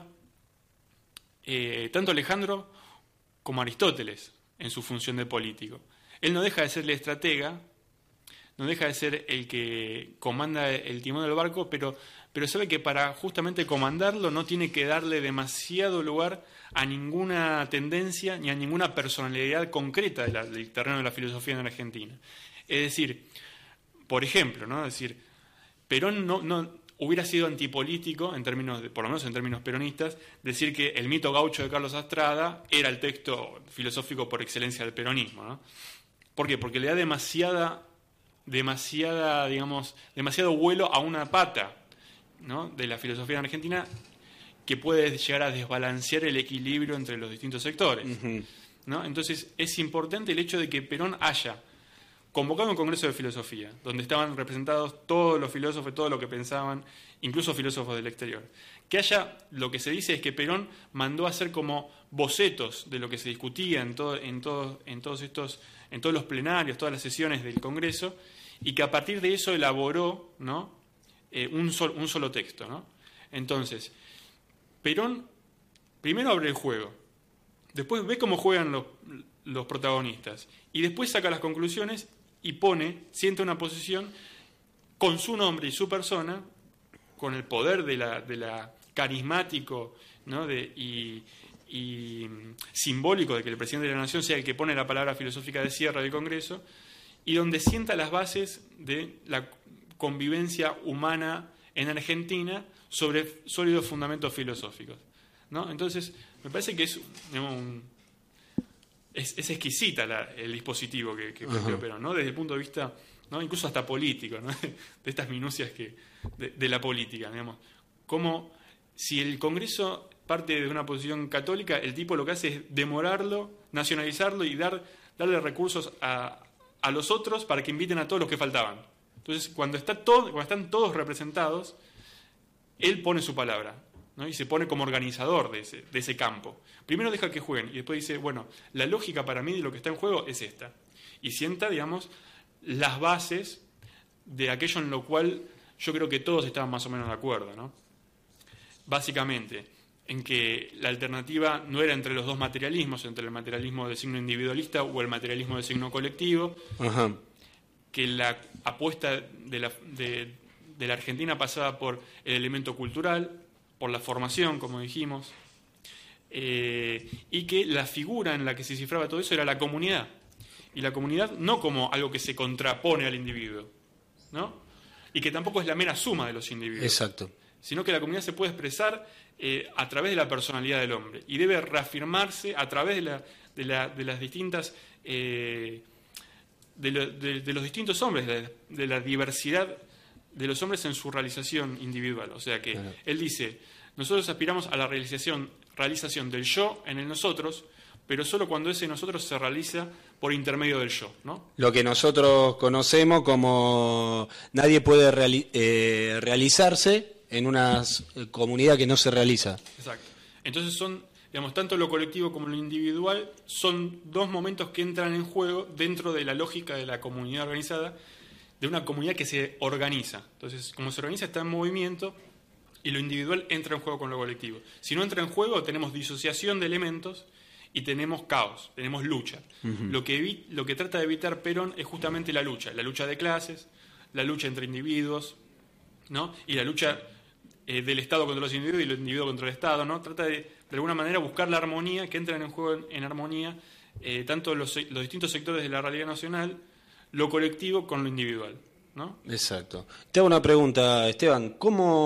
tanto Alejandro como Aristóteles en su función de político. Él no deja de ser el estratega, no deja de ser el que comanda el timón del barco, pero sabe que para justamente comandarlo no tiene que darle demasiado lugar a ninguna tendencia ni a ninguna personalidad concreta del terreno de la filosofía en Argentina. Es decir, por ejemplo, ¿no? Es decir, Perón no hubiera sido antipolítico, en términos por lo menos en términos peronistas, decir que el mito gaucho de Carlos Astrada era el texto filosófico por excelencia del peronismo, ¿no? ¿Por qué? Porque le da demasiado vuelo a una pata, ¿no? De la filosofía en Argentina, que puede llegar a desbalancear el equilibrio entre los distintos sectores, ¿no? Entonces es importante el hecho de que Perón haya convocado un congreso de filosofía, donde estaban representados todos los filósofos, todo lo que pensaban, incluso filósofos del exterior. Que haya, lo que se dice es que Perón mandó a hacer como bocetos de lo que se discutía en todos los plenarios, todas las sesiones del Congreso, y que a partir de eso elaboró, ¿no? un solo texto, ¿no? Entonces, Perón primero abre el juego, después ve cómo juegan los protagonistas, y después saca las conclusiones y sienta una posición con su nombre y su persona, con el poder de la carismático, ¿no? y simbólico de que el presidente de la Nación sea el que pone la palabra filosófica de cierre del Congreso, y donde sienta las bases de la convivencia humana en Argentina sobre sólidos fundamentos filosóficos, ¿no? Entonces, me parece que es exquisita el dispositivo que creó Perón, ¿no? Desde el punto de vista, ¿no? Incluso hasta político, ¿no? De estas minucias de la política, digamos. Como si el Congreso parte de una posición católica, el tipo lo que hace es demorarlo, nacionalizarlo y darle recursos a los otros para que inviten a todos los que faltaban. Entonces, cuando están todos representados, él pone su palabra, ¿no? Y se pone como organizador de ese campo. Primero deja que jueguen y después dice, bueno, la lógica para mí de lo que está en juego es esta. Y sienta, digamos, las bases de aquello en lo cual yo creo que todos estaban más o menos de acuerdo, ¿no? Básicamente, en que la alternativa no era entre los dos materialismos, entre el materialismo de signo individualista o el materialismo de signo colectivo, que la apuesta de la Argentina pasaba por el elemento cultural, por la formación, como dijimos, y que la figura en la que se cifraba todo eso era la comunidad. Y la comunidad no como algo que se contrapone al individuo, ¿no? Y que tampoco es la mera suma de los individuos. Exacto. Sino que la comunidad se puede expresar a través de la personalidad del hombre y debe reafirmarse a través de las distintas de los distintos hombres, de la diversidad de los hombres en su realización individual. O sea que claro. Él dice, nosotros aspiramos a la realización del yo en el nosotros, pero solo cuando ese nosotros se realiza por intermedio del yo, ¿no? Lo que nosotros conocemos como nadie puede realizarse en una comunidad que no se realiza. Exacto. Entonces son, digamos, tanto lo colectivo como lo individual son dos momentos que entran en juego dentro de la lógica de la comunidad organizada, de una comunidad que se organiza. Entonces, como se organiza, está en movimiento y lo individual entra en juego con lo colectivo. Si no entra en juego, tenemos disociación de elementos y tenemos caos, tenemos lucha. Uh-huh. Lo que trata de evitar Perón es justamente la lucha de clases, la lucha entre individuos, ¿no? Y la lucha del Estado contra los individuos y los individuos contra el Estado, ¿no? Trata de alguna manera buscar la armonía, que entren en juego en armonía tanto los distintos sectores de la realidad nacional, lo colectivo con lo individual, ¿no? Exacto. Te hago una pregunta, Esteban.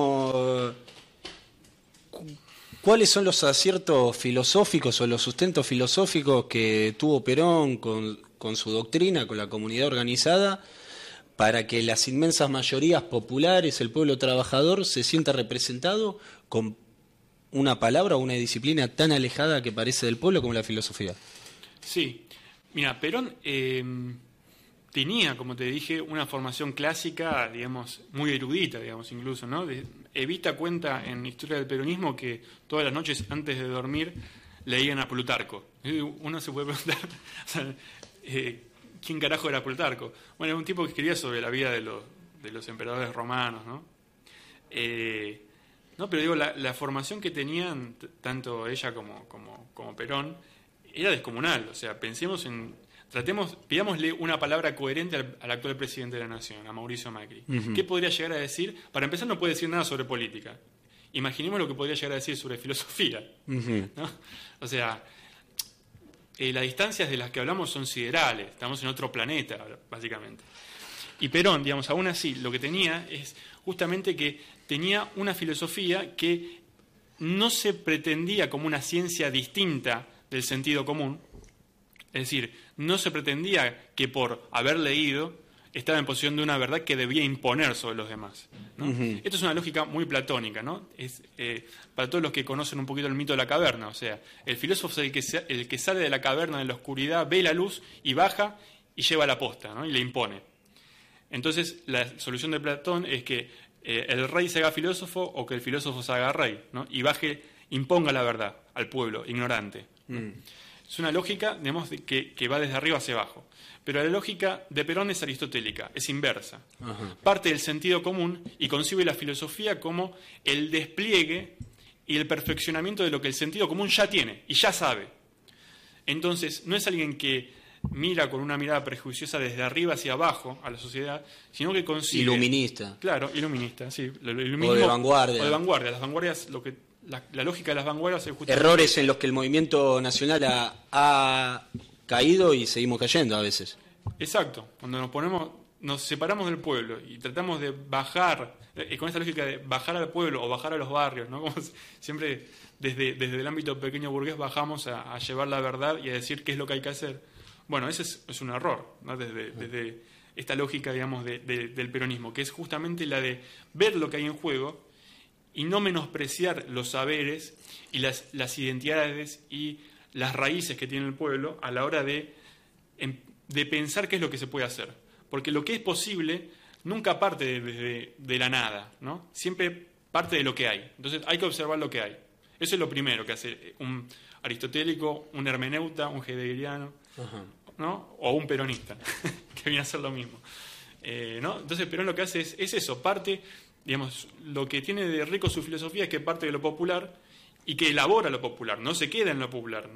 ¿Cuáles son los aciertos filosóficos o los sustentos filosóficos que tuvo Perón con su doctrina, con la comunidad organizada, para que las inmensas mayorías populares, el pueblo trabajador, se sienta representado con una palabra o una disciplina tan alejada que parece del pueblo como la filosofía? Sí. Mira, Perón tenía, como te dije, una formación clásica, digamos, muy erudita, digamos, incluso, ¿no? Evita cuenta en Historia del Peronismo que todas las noches antes de dormir leían a Plutarco. Uno se puede preguntar, o sea, ¿quién carajo era Plutarco? Bueno, era un tipo que escribía sobre la vida de los emperadores romanos, ¿no? No, pero digo, la formación que tenían tanto ella como Perón era descomunal. O sea, pidámosle una palabra coherente al actual presidente de la Nación, a Mauricio Macri. Uh-huh. ¿Qué podría llegar a decir? Para empezar, no puede decir nada sobre política. Imaginemos lo que podría llegar a decir sobre filosofía, uh-huh. ¿no? O sea, las distancias de las que hablamos son siderales, estamos en otro planeta, básicamente. Y Perón, digamos, aún así, lo que tenía es justamente que tenía una filosofía que no se pretendía como una ciencia distinta del sentido común. Es decir, no se pretendía que por haber leído estaba en posesión de una verdad que debía imponer sobre los demás, ¿no? Uh-huh. Esto es una lógica muy platónica, ¿no? Es para todos los que conocen un poquito el mito de la caverna. O sea, el filósofo es el que sale de la caverna de la oscuridad, ve la luz y baja y lleva la posta, ¿no? Y le impone. Entonces, la solución de Platón es que el rey se haga filósofo o que el filósofo se haga rey, ¿no? Y imponga la verdad al pueblo ignorante. Es una lógica, digamos, que va desde arriba hacia abajo. Pero la lógica de Perón es aristotélica, es inversa. Ajá. Parte del sentido común y concibe la filosofía como el despliegue y el perfeccionamiento de lo que el sentido común ya tiene y ya sabe. Entonces, no es alguien que mira con una mirada prejuiciosa desde arriba hacia abajo a la sociedad, sino que concibe... Iluminista. Claro, iluminista, sí. O de vanguardia. O de vanguardia. Las vanguardias, la lógica de las vanguardias es justamente... Errores en los que el movimiento nacional ha caído y seguimos cayendo a veces. Exacto. Cuando nos separamos del pueblo y tratamos de bajar, con esta lógica de bajar al pueblo o bajar a los barrios, ¿no? Como siempre desde el ámbito pequeño burgués bajamos a llevar la verdad y a decir qué es lo que hay que hacer. Bueno, ese es un error, ¿no? Desde esta lógica, digamos, del peronismo, que es justamente la de ver lo que hay en juego y no menospreciar los saberes y las identidades y las raíces que tiene el pueblo a la hora de pensar qué es lo que se puede hacer. Porque lo que es posible nunca parte de la nada, ¿no? Siempre parte de lo que hay. Entonces hay que observar lo que hay. Eso es lo primero que hace un aristotélico, un hermeneuta, un heideggeriano, ¿no? O un peronista, que viene a hacer lo mismo. ¿No? Entonces Perón lo que hace es eso, parte, digamos, lo que tiene de rico su filosofía es que parte de lo popular y que elabora lo popular, no se queda en lo popular,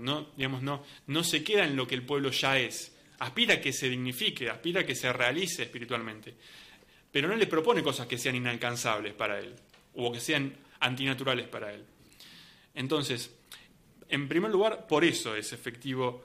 no se queda en lo que el pueblo ya es, aspira a que se dignifique, aspira a que se realice espiritualmente, pero no le propone cosas que sean inalcanzables para él, o que sean antinaturales para él. Entonces, en primer lugar, por eso es efectivo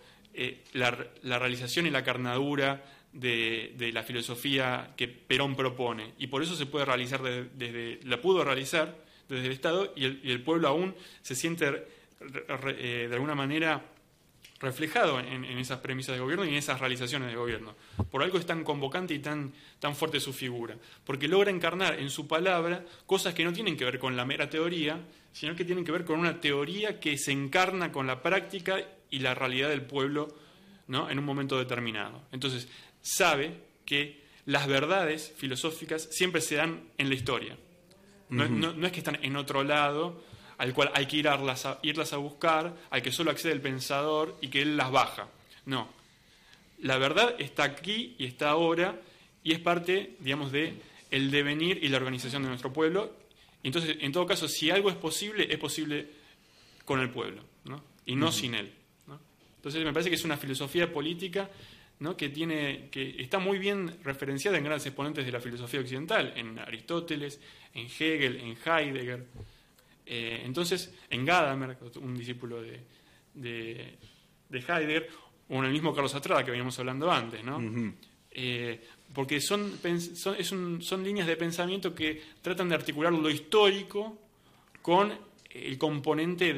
la realización y la carnadura de la filosofía que Perón propone, y por eso se puede realizar la pudo realizar desde el Estado, y el pueblo aún se siente de alguna manera reflejado en esas premisas de gobierno y en esas realizaciones de gobierno. Por algo es tan convocante y tan fuerte su figura, porque logra encarnar en su palabra cosas que no tienen que ver con la mera teoría, sino que tienen que ver con una teoría que se encarna con la práctica y la realidad del pueblo, ¿no?, en un momento determinado. Entonces, sabe que las verdades filosóficas siempre se dan en la historia. No es que están en otro lado, al cual hay que irlas a buscar, al que solo accede el pensador y que él las baja. No. La verdad está aquí y está ahora y es parte, digamos, de el devenir y la organización de nuestro pueblo. Entonces, en todo caso, si algo es posible con el pueblo, ¿no?, y no sin él, ¿no? Entonces, me parece que es una filosofía política, ¿no?, que está muy bien referenciada en grandes exponentes de la filosofía occidental, en Aristóteles, en Hegel, en Heidegger. Entonces, en Gadamer, un discípulo de Heidegger, o en el mismo Carlos Astrada que veníamos hablando antes, ¿no? Porque son líneas de pensamiento que tratan de articular lo histórico con el componente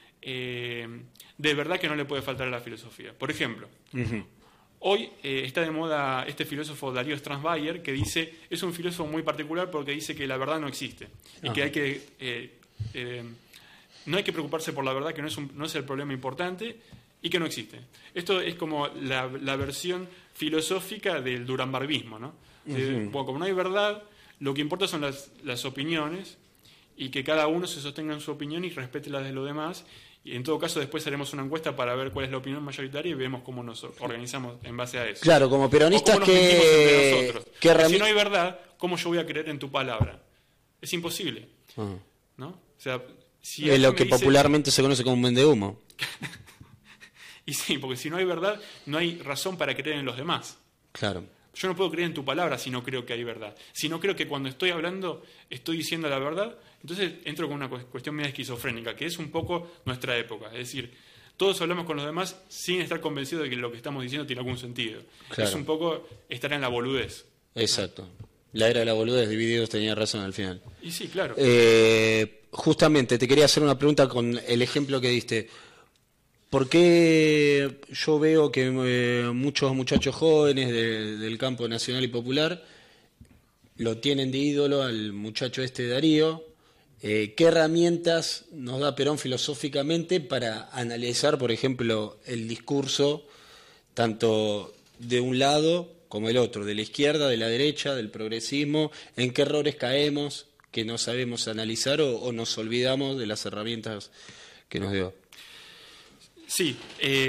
de verdad que no le puede faltar a la filosofía. Por ejemplo, hoy está de moda este filósofo Darío Strasbayer, que es un filósofo muy particular porque dice que la verdad no existe y que hay que no hay que preocuparse por la verdad, que no es el problema importante y que no existe. Esto es como la versión filosófica del duranbarbismo, ¿no? Bueno, como no hay verdad, lo que importa son las opiniones y que cada uno se sostenga en su opinión y respete las de los demás. Y en todo caso después haremos una encuesta para ver cuál es la opinión mayoritaria y vemos cómo nos organizamos en base a eso. Claro, como peronistas si no hay verdad, ¿cómo yo voy a creer en tu palabra? Es imposible, ¿no? O sea, si es lo que popularmente se conoce como un vendehumo. Y sí, porque si no hay verdad, no hay razón para creer en los demás. Claro. Yo no puedo creer en tu palabra si no creo que hay verdad. Si no creo que cuando estoy hablando estoy diciendo la verdad, entonces entro con una cuestión media esquizofrénica, que es un poco nuestra época. Es decir, todos hablamos con los demás sin estar convencidos de que lo que estamos diciendo tiene algún sentido. Claro. Es un poco estar en la boludez. Exacto. La era de la boludez, Divididos tenía razón al final. Y sí, claro. Justamente, te quería hacer una pregunta con el ejemplo que diste. ¿Por qué yo veo que muchos muchachos jóvenes del campo nacional y popular lo tienen de ídolo al muchacho Darío? ¿Qué herramientas nos da Perón filosóficamente para analizar, por ejemplo, el discurso tanto de un lado como el otro, de la izquierda, de la derecha, del progresismo? ¿En qué errores caemos que no sabemos analizar o nos olvidamos de las herramientas que nos dio? Sí,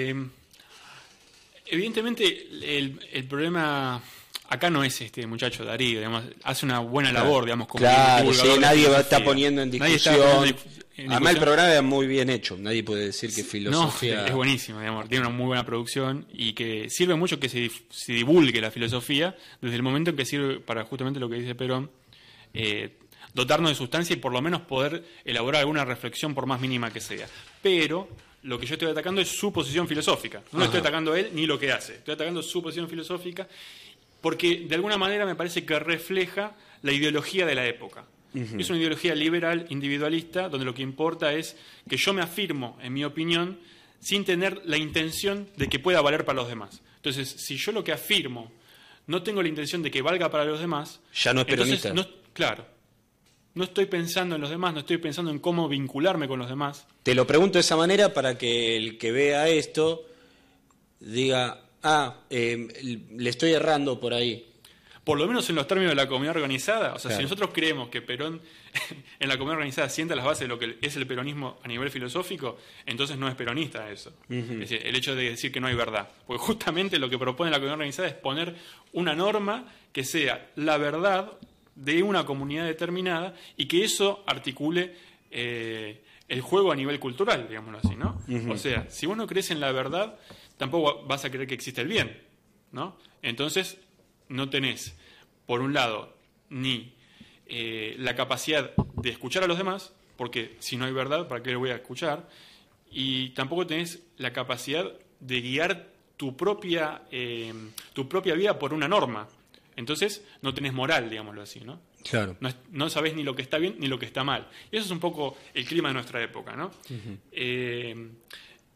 evidentemente el problema acá no es este muchacho Darío, digamos, hace una buena labor, digamos, como divulgador. Nadie está poniendo en discusión. Además el programa es muy bien hecho, nadie puede decir que filosofía... No, es buenísimo, digamos, tiene una muy buena producción y que sirve mucho que se divulgue la filosofía desde el momento en que sirve para justamente lo que dice Perón, dotarnos de sustancia y por lo menos poder elaborar alguna reflexión por más mínima que sea. Pero lo que yo estoy atacando es su posición filosófica. No estoy atacando a él ni lo que hace. Estoy atacando su posición filosófica porque de alguna manera me parece que refleja la ideología de la época. Es una ideología liberal, individualista, donde lo que importa es que yo me afirmo en mi opinión sin tener la intención de que pueda valer para los demás. Entonces, si yo lo que afirmo no tengo la intención de que valga para los demás... Ya no es peronista. Claro. No estoy pensando en los demás, no estoy pensando en cómo vincularme con los demás. Te lo pregunto de esa manera para que el que vea esto diga, le estoy errando por ahí. Por lo menos en los términos de la comunidad organizada. O sea, claro. Si nosotros creemos que Perón en la comunidad organizada sienta las bases de lo que es el peronismo a nivel filosófico, entonces no es peronista eso. Es decir, el hecho de decir que no hay verdad. Porque justamente lo que propone la comunidad organizada es poner una norma que sea la verdad de una comunidad determinada y que eso articule el juego a nivel cultural, digámoslo así, ¿no? O sea, si vos no crees en la verdad, tampoco vas a creer que existe el bien, ¿no? Entonces, no tenés, por un lado, ni la capacidad de escuchar a los demás, porque si no hay verdad, ¿para qué le voy a escuchar? Y tampoco tenés la capacidad de guiar tu propia vida por una norma. Entonces, no tenés moral, digámoslo así, ¿no? Claro. No sabés ni lo que está bien ni lo que está mal. Y eso es un poco el clima de nuestra época, ¿no?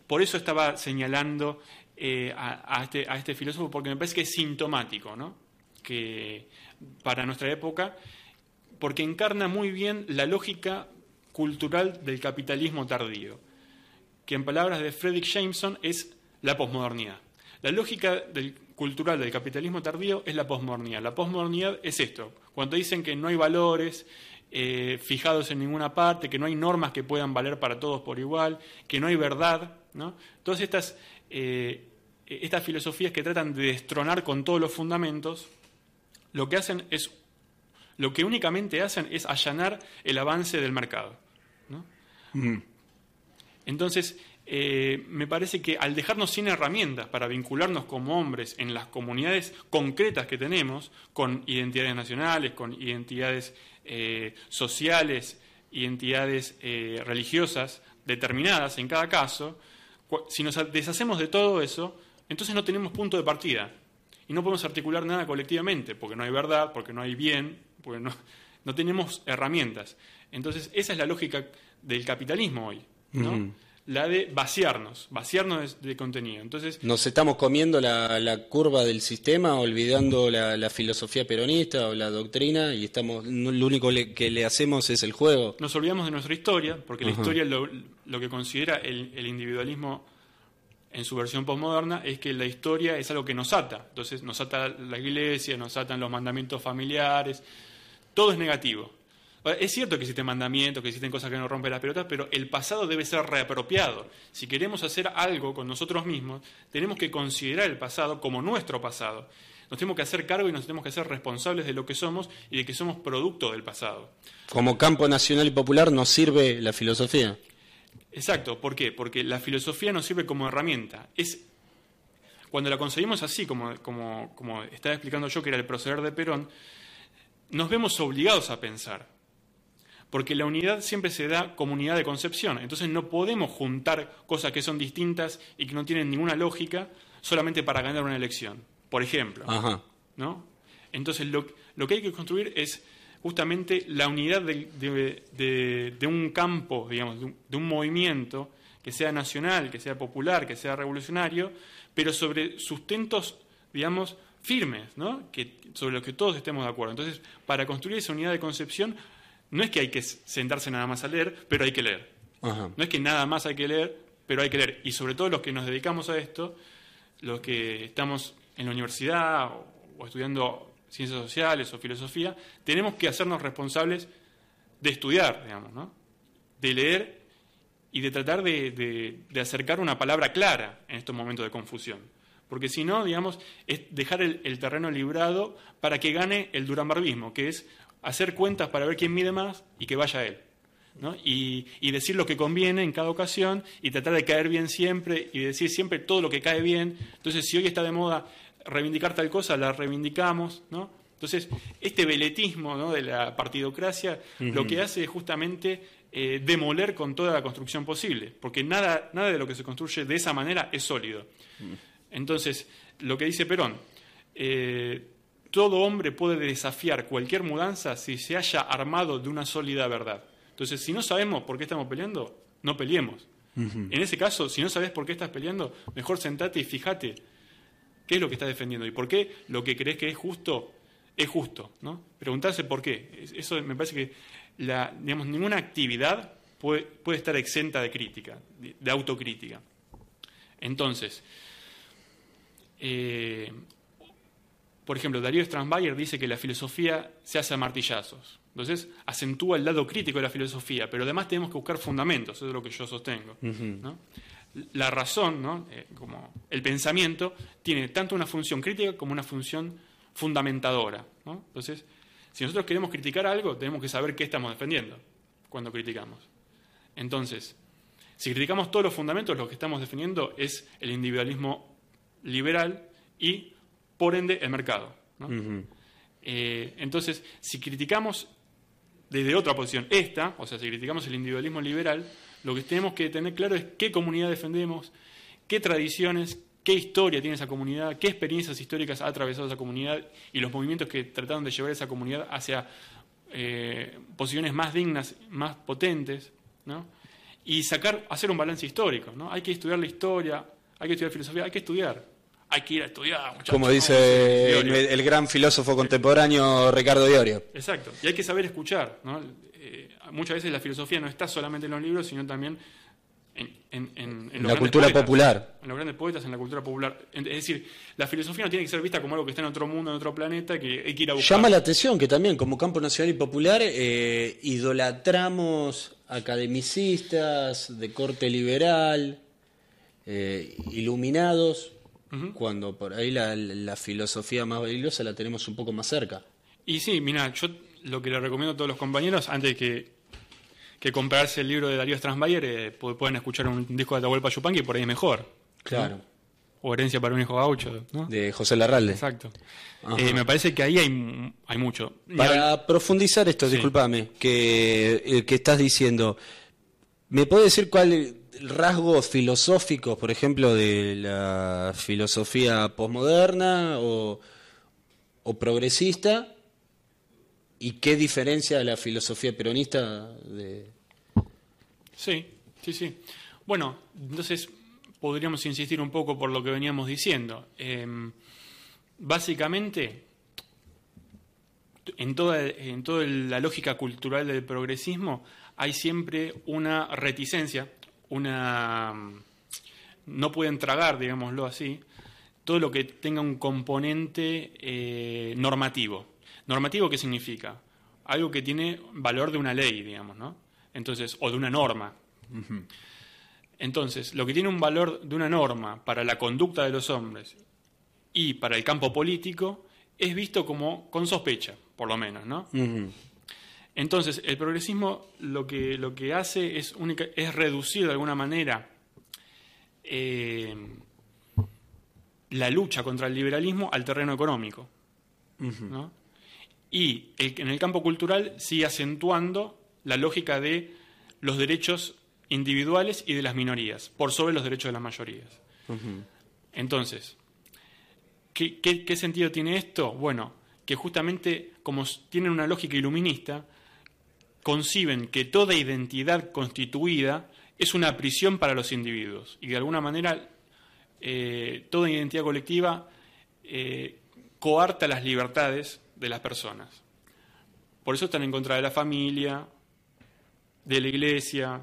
por eso estaba señalando a este filósofo, porque me parece que es sintomático, ¿no? Que para nuestra época, porque encarna muy bien la lógica cultural del capitalismo tardío, que en palabras de Fredric Jameson es la posmodernidad. La lógica cultural del capitalismo tardío es la posmodernidad. La posmodernidad es esto, cuando dicen que no hay valores fijados en ninguna parte, que no hay normas que puedan valer para todos por igual, que no hay verdad, ¿no? Todas estas filosofías que tratan de destronar con todos los fundamentos, lo que únicamente hacen es allanar el avance del mercado, ¿no? Entonces, me parece que al dejarnos sin herramientas para vincularnos como hombres en las comunidades concretas que tenemos, con identidades nacionales, con identidades sociales, identidades religiosas determinadas en cada caso, si nos deshacemos de todo eso, entonces no tenemos punto de partida y no podemos articular nada colectivamente, porque no hay verdad, porque no hay bien, porque no tenemos herramientas. Entonces, esa es la lógica del capitalismo hoy, ¿no? La de vaciarnos de contenido. Entonces, nos estamos comiendo la curva del sistema, olvidando la filosofía peronista o la doctrina, y lo único que le hacemos es el juego. Nos olvidamos de nuestra historia, porque la historia lo que considera el individualismo en su versión posmoderna es que la historia es algo que nos ata. Entonces nos ata la iglesia, nos atan los mandamientos familiares, todo es negativo. Es cierto que existen mandamientos, que existen cosas que nos rompen las pelotas, pero el pasado debe ser reapropiado. Si queremos hacer algo con nosotros mismos, tenemos que considerar el pasado como nuestro pasado. Nos tenemos que hacer cargo y nos tenemos que hacer responsables de lo que somos y de que somos producto del pasado. Como campo nacional y popular nos sirve la filosofía. Exacto, ¿por qué? Porque la filosofía nos sirve como herramienta. Cuando la concebimos así, como estaba explicando yo, que era el proceder de Perón, nos vemos obligados a pensar. Porque la unidad siempre se da como unidad de concepción. Entonces no podemos juntar cosas que son distintas y que no tienen ninguna lógica solamente para ganar una elección, por ejemplo. ¿No? Entonces lo que hay que construir es justamente la unidad de un campo, digamos, de un movimiento que sea nacional, que sea popular, que sea revolucionario, pero sobre sustentos, digamos, firmes, ¿no? Sobre los que todos estemos de acuerdo. Entonces, para construir esa unidad de concepción, no es que hay que sentarse nada más a leer, pero hay que leer. No es que nada más hay que leer, pero hay que leer. Y sobre todo los que nos dedicamos a esto, los que estamos en la universidad o estudiando ciencias sociales o filosofía, tenemos que hacernos responsables de estudiar, digamos, ¿no? De leer y de tratar de acercar una palabra clara en estos momentos de confusión. Porque si no, digamos, es dejar el terreno librado para que gane el duranbarbismo, que es hacer cuentas para ver quién mide más y que vaya él, ¿no? Y decir lo que conviene en cada ocasión y tratar de caer bien siempre y decir siempre todo lo que cae bien. Entonces, si hoy está de moda reivindicar tal cosa, la reivindicamos, ¿no? Entonces, este veletismo, ¿no?, de la partidocracia lo que hace es justamente demoler con toda la construcción posible, porque nada de lo que se construye de esa manera es sólido. Entonces, lo que dice Perón, todo hombre puede desafiar cualquier mudanza si se haya armado de una sólida verdad. Entonces, si no sabemos por qué estamos peleando, no peleemos. En ese caso, si no sabes por qué estás peleando, mejor sentate y fíjate qué es lo que estás defendiendo y por qué lo que crees que es justo, ¿no? Preguntarse por qué. Eso me parece que digamos, ninguna actividad puede estar exenta de crítica, de autocrítica. Entonces, por ejemplo, Darío Strasbayer dice que la filosofía se hace a martillazos. Entonces, acentúa el lado crítico de la filosofía, pero además tenemos que buscar fundamentos, eso es lo que yo sostengo, ¿no? La razón, ¿no?, como el pensamiento, tiene tanto una función crítica como una función fundamentadora, ¿no? Entonces, si nosotros queremos criticar algo, tenemos que saber qué estamos defendiendo cuando criticamos. Entonces, si criticamos todos los fundamentos, lo que estamos defendiendo es el individualismo liberal y, por ende, el mercado, ¿no? Entonces, si criticamos desde otra posición o sea, si criticamos el individualismo liberal, lo que tenemos que tener claro es qué comunidad defendemos, qué tradiciones, qué historia tiene esa comunidad, qué experiencias históricas ha atravesado esa comunidad y los movimientos que trataron de llevar a esa comunidad hacia posiciones más dignas, más potentes, ¿no? y hacer un balance histórico, ¿no? Hay que estudiar la historia, hay que estudiar filosofía, hay que estudiar. Hay que ir a estudiar, muchachos. Como dice el gran filósofo contemporáneo Ricardo Iorio. Exacto. Y hay que saber escuchar, ¿no? Muchas veces la filosofía no está solamente en los libros, sino también en la cultura popular. En los grandes poetas, en la cultura popular. Es decir, la filosofía no tiene que ser vista como algo que está en otro mundo, en otro planeta, que hay que ir a buscar. Llama la atención que también, como campo nacional y popular, idolatramos academicistas de corte liberal, iluminados, cuando por ahí la filosofía más valiosa la tenemos un poco más cerca. Y sí, mira, yo lo que le recomiendo a todos los compañeros, antes que comprarse el libro de Darío Strasbayer, pueden escuchar un disco de Atahualpa Yupanqui, por ahí es mejor. Claro. ¿No? O Herencia para un hijo gaucho, ¿no? De José Larralde. Exacto. Me parece que ahí hay mucho. Para profundizar esto, sí. Discúlpame, que estás diciendo, ¿me puedes decir cuáles rasgos filosóficos, por ejemplo, de la filosofía posmoderna o progresista, y qué diferencia de la filosofía peronista de... Sí. Bueno, entonces podríamos insistir un poco por lo que veníamos diciendo. Básicamente, en toda la lógica cultural del progresismo hay siempre una reticencia, no pueden tragar, digámoslo así, todo lo que tenga un componente normativo. ¿Normativo qué significa? Algo que tiene valor de una ley, digamos, ¿no? Entonces, o de una norma. Uh-huh. Entonces, lo que tiene un valor de una norma para la conducta de los hombres y para el campo político es visto como con sospecha, por lo menos, ¿no? Uh-huh. Entonces, el progresismo lo que hace es reducir de alguna manera la lucha contra el liberalismo al terreno económico, uh-huh. ¿no? Y en el campo cultural sigue acentuando la lógica de los derechos individuales y de las minorías, por sobre los derechos de las mayorías. Uh-huh. Entonces, ¿qué sentido tiene esto? Bueno, que justamente como tienen una lógica iluminista, conciben que toda identidad constituida es una prisión para los individuos y de alguna manera toda identidad colectiva coarta las libertades de las personas. Por eso están en contra de la familia, de la iglesia,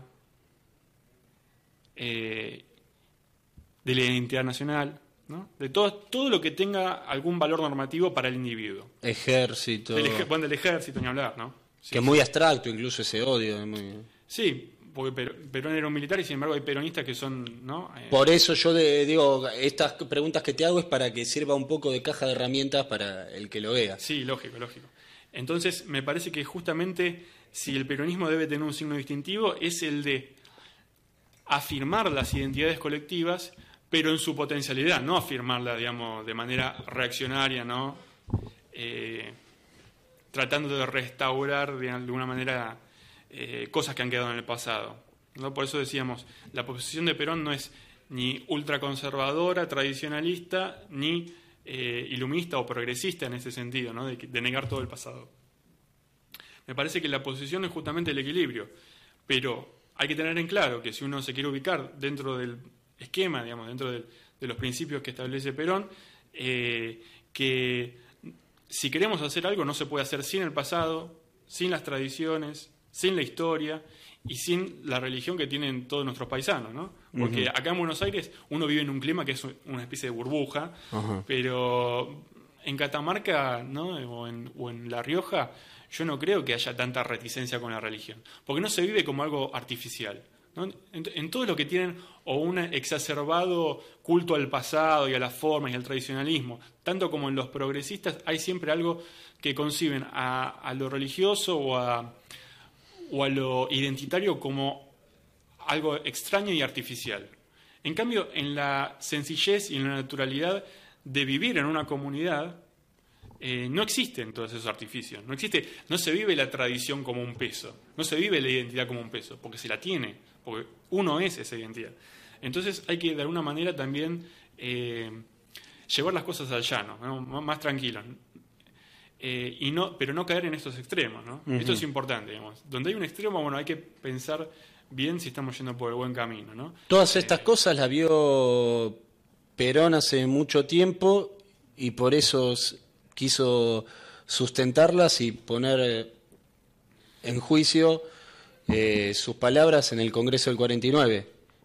de la identidad nacional, ¿no? De todo lo que tenga algún valor normativo para el individuo. Ejército. Del ejército, ni hablar, ¿no? Sí, que es muy abstracto incluso ese odio. Sí, porque Perón era un militar y sin embargo hay peronistas que son, ¿no? Por eso yo digo, estas preguntas que te hago es para que sirva un poco de caja de herramientas para el que lo vea. Sí, lógico. Entonces me parece que justamente si el peronismo debe tener un signo distintivo es el de afirmar las identidades colectivas, pero en su potencialidad, no afirmarla, digamos, de manera reaccionaria, ¿no? Tratando de restaurar de alguna manera cosas que han quedado en el pasado, ¿no? Por eso decíamos, la posición de Perón no es ni ultraconservadora, tradicionalista, ni iluminista o progresista en ese sentido, ¿no? de negar todo el pasado. Me parece que la posición es justamente el equilibrio, pero hay que tener en claro que si uno se quiere ubicar dentro del esquema, digamos, dentro de los principios que establece Perón, que si queremos hacer algo no se puede hacer sin el pasado, sin las tradiciones, sin la historia y sin la religión que tienen todos nuestros paisanos, ¿no? Porque uh-huh. acá en Buenos Aires uno vive en un clima que es una especie de burbuja, uh-huh. pero en Catamarca, ¿no? o en La Rioja yo no creo que haya tanta reticencia con la religión, porque no se vive como algo artificial, ¿no? En todo lo que tienen o un exacerbado culto al pasado y a las formas y al tradicionalismo, tanto como en los progresistas hay siempre algo que conciben a lo religioso o a lo identitario como algo extraño y artificial. En cambio, en la sencillez y en la naturalidad de vivir en una comunidad, no existen todos esos artificios. No se vive la tradición como un peso, no se vive la identidad como un peso, porque se la tiene, porque uno es esa identidad. Entonces hay que de alguna manera también llevar las cosas al llano, ¿no? Más tranquilos. Pero no caer en estos extremos, ¿no? Uh-huh. Esto es importante, digamos. Donde hay un extremo, bueno, hay que pensar bien si estamos yendo por el buen camino, ¿no? Todas estas cosas las vio Perón hace mucho tiempo y por eso quiso sustentarlas y poner en juicio sus palabras en el Congreso del 49.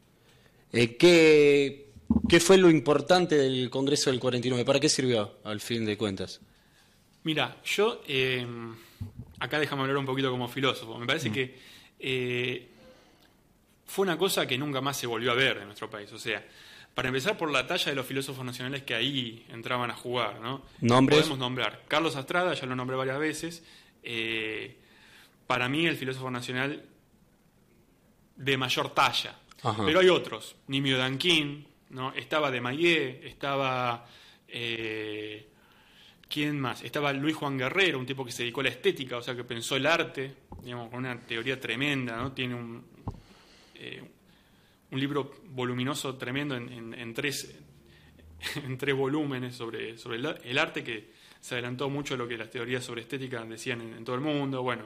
¿Qué fue lo importante del Congreso del 49? ¿Para qué sirvió, al fin de cuentas? Mira, yo, acá déjame hablar un poquito como filósofo, me parece que fue una cosa que nunca más se volvió a ver en nuestro país. O sea, para empezar por la talla de los filósofos nacionales que ahí entraban a jugar, ¿no? ¿Nombres? Podemos nombrar Carlos Astrada, ya lo nombré varias veces. Para mí el filósofo nacional de mayor talla. Ajá. Pero hay otros, Nimio Danquín, ¿no? Estaba de Maillet, estaba... ¿quién más? Estaba Luis Juan Guerrero, un tipo que se dedicó a la estética, o sea, que pensó el arte, digamos, con una teoría tremenda, ¿no? Tiene un libro voluminoso tremendo en tres volúmenes sobre el arte, que se adelantó mucho a lo que las teorías sobre estética decían en todo el mundo. Bueno,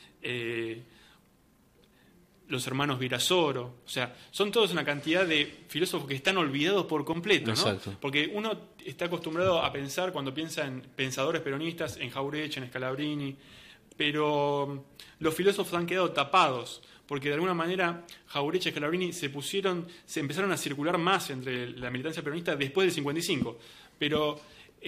los hermanos Virasoro, o sea, son todos una cantidad de filósofos que están olvidados por completo, ¿no? Exacto. Porque uno está acostumbrado a pensar, cuando piensa en pensadores peronistas, en Jauretche, en Scalabrini, pero los filósofos han quedado tapados, porque de alguna manera Jauretche y Scalabrini se empezaron a circular más entre la militancia peronista después del 55, pero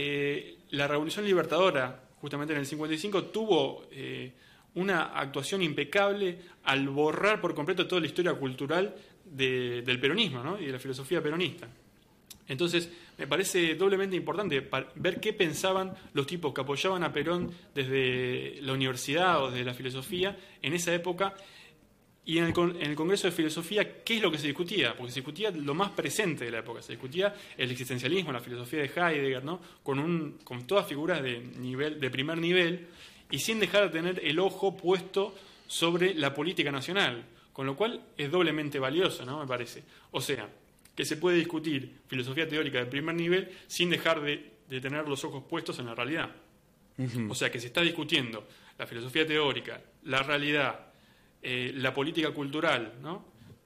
la Revolución Libertadora, justamente en el 55, tuvo una actuación impecable al borrar por completo toda la historia cultural del peronismo, ¿no? Y de la filosofía peronista. Entonces, me parece doblemente importante ver qué pensaban los tipos que apoyaban a Perón desde la universidad o desde la filosofía en esa época, y en el Congreso de Filosofía, ¿qué es lo que se discutía? Porque se discutía lo más presente de la época, se discutía el existencialismo, la filosofía de Heidegger, ¿no? Con todas figuras de primer nivel, y sin dejar de tener el ojo puesto sobre la política nacional, con lo cual es doblemente valioso, ¿no? Me parece. O sea, que se puede discutir filosofía teórica de primer nivel sin dejar de tener los ojos puestos en la realidad. O sea, que se está discutiendo la filosofía teórica, la realidad, la política cultural, ¿no?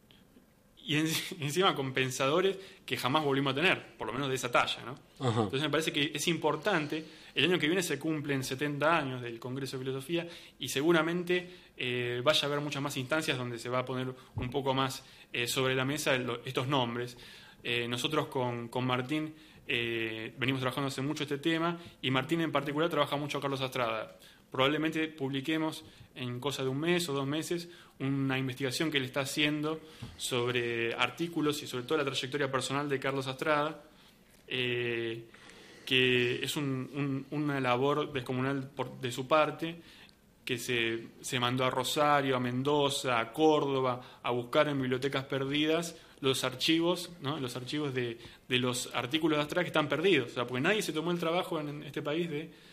Y encima con pensadores que jamás volvimos a tener, por lo menos de esa talla, ¿no? Ajá. Entonces me parece que es importante. El año que viene se cumplen 70 años del Congreso de Filosofía y seguramente vaya a haber muchas más instancias donde se va a poner un poco más sobre la mesa estos nombres. Nosotros con Martín venimos trabajando hace mucho este tema, y Martín en particular trabaja mucho a Carlos Astrada. Probablemente publiquemos en cosa de un mes o 2 meses una investigación que él está haciendo sobre artículos y sobre toda la trayectoria personal de Carlos Astrada, que es una labor descomunal de su parte, que se mandó a Rosario, a Mendoza, a Córdoba, a buscar en bibliotecas perdidas los archivos, ¿no? Los archivos de los artículos de Astrada que están perdidos. O sea, porque nadie se tomó el trabajo en este país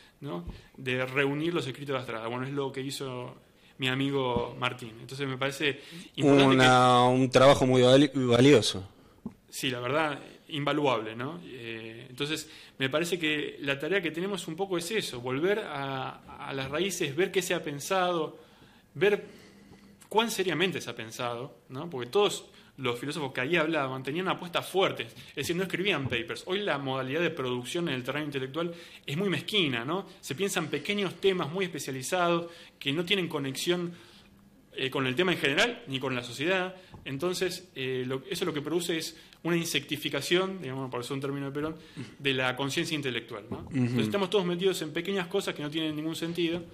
de reunir los escritos de Astrada. Bueno, es lo que hizo mi amigo Martín. Entonces me parece importante un trabajo muy valioso. Sí, la verdad, invaluable, ¿no? Entonces, me parece que la tarea que tenemos un poco es eso, volver a las raíces, ver qué se ha pensado, ver cuán seriamente se ha pensado, ¿no? Porque todos los filósofos que ahí hablaban tenían apuestas fuertes, es decir, no escribían papers. Hoy la modalidad de producción en el terreno intelectual es muy mezquina, ¿no? Se piensan pequeños temas muy especializados que no tienen conexión con el tema en general ni con la sociedad. Entonces, eso lo que produce es una insectificación, digamos, por eso un término de Perón, de la conciencia intelectual, ¿no? Entonces estamos todos metidos en pequeñas cosas que no tienen ningún sentido.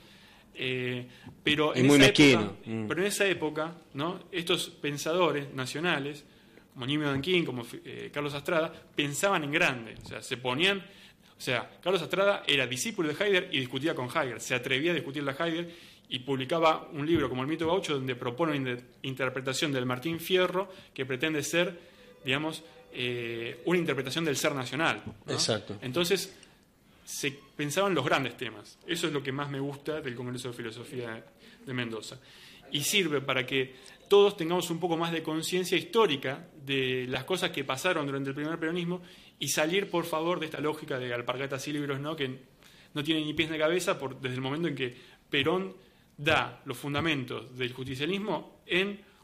Pero en esa época, ¿no? Estos pensadores nacionales, como Nimio Danquín, como Carlos Astrada, pensaban en grande, o sea, Carlos Astrada era discípulo de Heidegger y discutía con Heidegger, se atrevía a discutirle a Heidegger y publicaba un libro como El mito gaucho, donde propone una interpretación del Martín Fierro que pretende ser, digamos, una interpretación del ser nacional, ¿no? Exacto. Entonces se pensaban los grandes temas. Eso es lo que más me gusta del Congreso de Filosofía de Mendoza. Y sirve para que todos tengamos un poco más de conciencia histórica de las cosas que pasaron durante el primer peronismo y salir, por favor, de esta lógica de alpargatas y libros, ¿no? Que no tiene ni pies ni cabeza desde el momento en que Perón da los fundamentos del justicialismo en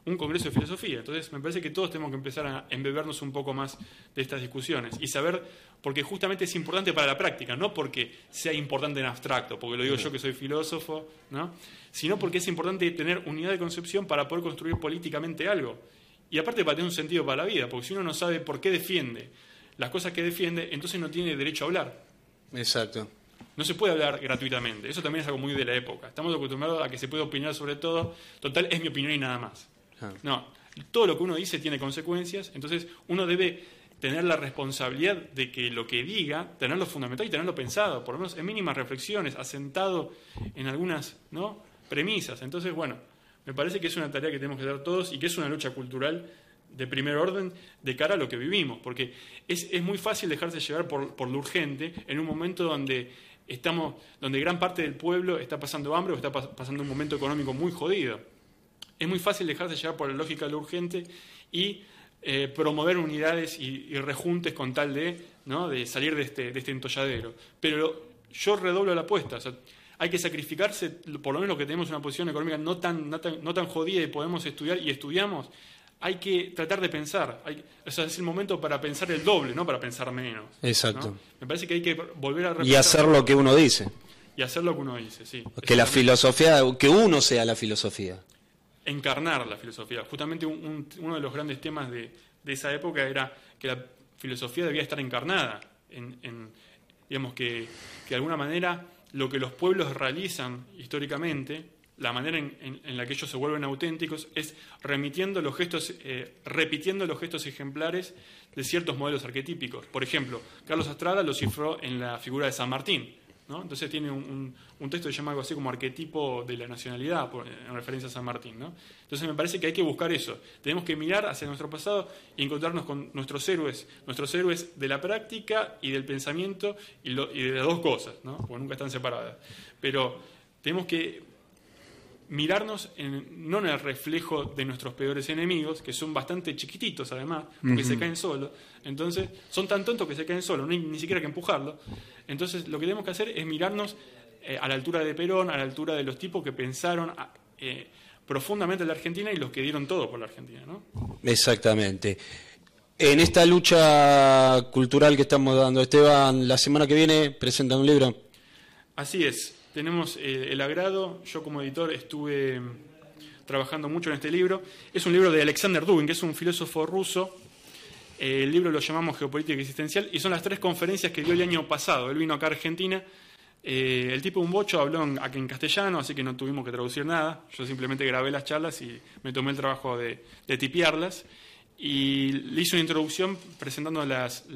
un congreso de filosofía. Entonces me parece que todos tenemos que empezar a embebernos un poco más de estas discusiones y saber, porque justamente es importante para la práctica, no porque sea importante en abstracto, porque lo digo yo que soy filósofo, ¿no? Sino porque es importante tener unidad de concepción para poder construir políticamente algo. Y aparte para tener un sentido para la vida, porque si uno no sabe por qué defiende las cosas que defiende, entonces no tiene derecho a hablar. Exacto. No se puede hablar gratuitamente, eso también es algo muy de la época. Estamos acostumbrados a que se puede opinar sobre todo, total, es mi opinión y nada más. No, todo lo que uno dice tiene consecuencias, entonces uno debe tener la responsabilidad de que lo que diga, tenerlo fundamentado y tenerlo pensado, por lo menos en mínimas reflexiones, asentado en algunas, ¿no?, premisas. Entonces, bueno, me parece que es una tarea que tenemos que hacer todos y que es una lucha cultural de primer orden de cara a lo que vivimos, porque es muy fácil dejarse llevar por lo urgente en un momento donde gran parte del pueblo está pasando hambre o está pasando un momento económico muy jodido. Es muy fácil dejarse llevar por la lógica de lo urgente y promover unidades y rejuntes con tal de salir de este entolladero. Pero yo redoblo la apuesta. O sea, hay que sacrificarse, por lo menos los que tenemos una posición económica no tan jodida y podemos estudiar y estudiamos. Hay que tratar de pensar. Es el momento para pensar el doble, no para pensar menos. Exacto. ¿no? Me parece que hay que volver a repensar. Y hacer lo que uno dice. Y hacer lo que uno dice, sí. Que la filosofía, que uno sea la filosofía. Encarnar la filosofía. Justamente uno de los grandes temas de esa época era que la filosofía debía estar encarnada, digamos que de alguna manera lo que los pueblos realizan históricamente, la manera en la que ellos se vuelven auténticos, es repitiendo los gestos ejemplares de ciertos modelos arquetípicos. Por ejemplo, Carlos Astrada lo cifró en la figura de San Martín, ¿no? Entonces tiene un texto que se llama algo así como arquetipo de la nacionalidad, en referencia a San Martín, ¿no? Entonces me parece que hay que buscar eso. Tenemos que mirar hacia nuestro pasado y encontrarnos con nuestros héroes de la práctica y del pensamiento y de las dos cosas, ¿no? Porque nunca están separadas. Pero tenemos que mirarnos no en el reflejo de nuestros peores enemigos, que son bastante chiquititos además, porque se caen solos. Entonces, son tan tontos que se caen solos, no hay ni siquiera que empujarlo. Entonces, lo que tenemos que hacer es mirarnos a la altura de Perón, a la altura de los tipos que pensaron profundamente en la Argentina y los que dieron todo por la Argentina, ¿no? Exactamente. En esta lucha cultural que estamos dando, Esteban, la semana que viene presentan un libro. Así es. Tenemos el agrado, yo como editor estuve trabajando mucho en este libro. Es un libro de Alexander Dugin, que es un filósofo ruso. El libro lo llamamos Geopolítica Existencial y son las 3 conferencias que dio el año pasado. Él vino acá a Argentina. El tipo un bocho habló aquí en castellano, así que no tuvimos que traducir nada. Yo simplemente grabé las charlas y me tomé el trabajo de tipearlas. Y le hice una introducción presentando las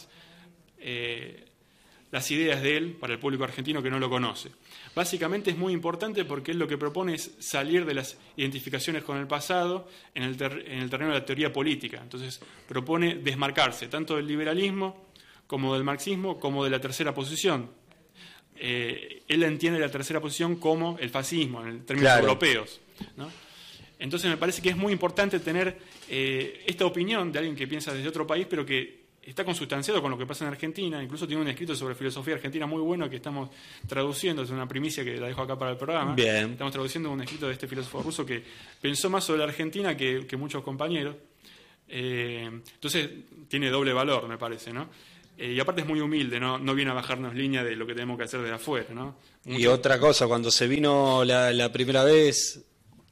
ideas de él para el público argentino que no lo conoce. Básicamente es muy importante porque él lo que propone es salir de las identificaciones con el pasado en el terreno de la teoría política. Entonces propone desmarcarse tanto del liberalismo como del marxismo como de la tercera posición. Él entiende la tercera posición como el fascismo en términos europeos, ¿no? Entonces me parece que es muy importante tener esta opinión de alguien que piensa desde otro país pero que está consustanciado con lo que pasa en Argentina. Incluso tiene un escrito sobre filosofía argentina muy bueno que estamos traduciendo, es una primicia que la dejo acá para el programa. Bien. Estamos traduciendo un escrito de este filósofo ruso que pensó más sobre la Argentina que muchos compañeros. Entonces tiene doble valor, me parece, ¿no? Y aparte es muy humilde, no viene a bajarnos línea de lo que tenemos que hacer desde afuera, ¿no? Y otra cosa, cuando se vino la primera vez,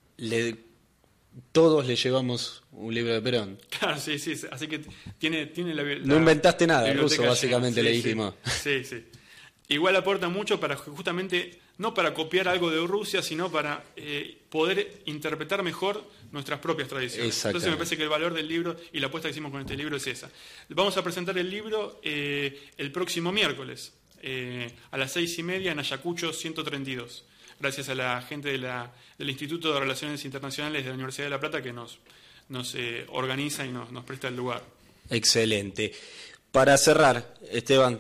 todos le llevamos un libro de Perón. Claro, sí, así que tiene la no inventaste nada, el ruso básicamente le dijimos. Sí. Igual aporta mucho para justamente, no para copiar algo de Rusia, sino para poder interpretar mejor nuestras propias tradiciones. Entonces me parece que el valor del libro y la apuesta que hicimos con este libro es esa. Vamos a presentar el libro el próximo miércoles, a las 6:30 en Ayacucho 132. Gracias a la gente del Instituto de Relaciones Internacionales de la Universidad de La Plata que nos organiza y nos presta el lugar. Excelente. Para cerrar, Esteban,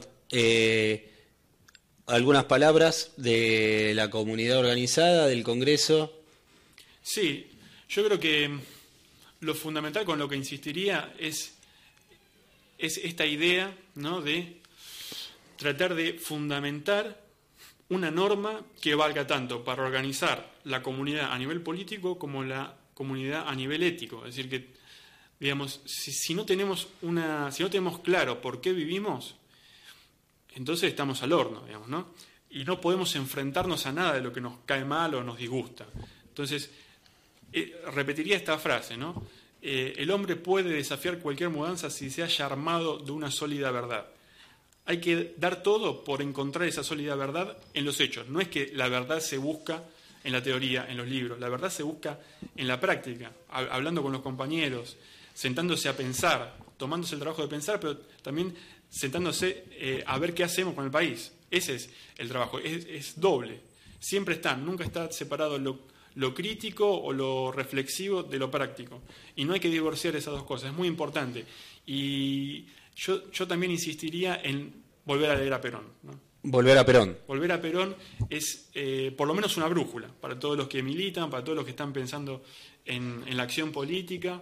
algunas palabras de la comunidad organizada, del Congreso. Sí, yo creo que lo fundamental con lo que insistiría es esta idea, ¿no?, de tratar de fundamentar una norma que valga tanto para organizar la comunidad a nivel político como la comunidad a nivel ético. Es decir, que, digamos, si no tenemos claro por qué vivimos, entonces estamos al horno, digamos, ¿no? Y no podemos enfrentarnos a nada de lo que nos cae mal o nos disgusta. Entonces, repetiría esta frase, ¿no? El hombre puede desafiar cualquier mudanza si se haya armado de una sólida verdad. Hay que dar todo por encontrar esa sólida verdad en los hechos. No es que la verdad se busca en la teoría, en los libros. La verdad se busca en la práctica, hablando con los compañeros, sentándose a pensar, tomándose el trabajo de pensar, pero también sentándose a ver qué hacemos con el país. Ese es el trabajo, es doble. Siempre nunca está separado lo crítico o lo reflexivo de lo práctico. Y no hay que divorciar esas dos cosas, es muy importante. Y yo también insistiría en volver a leer a Perón, ¿no? Volver a Perón. Volver a Perón es por lo menos una brújula para todos los que militan, para todos los que están pensando en la acción política.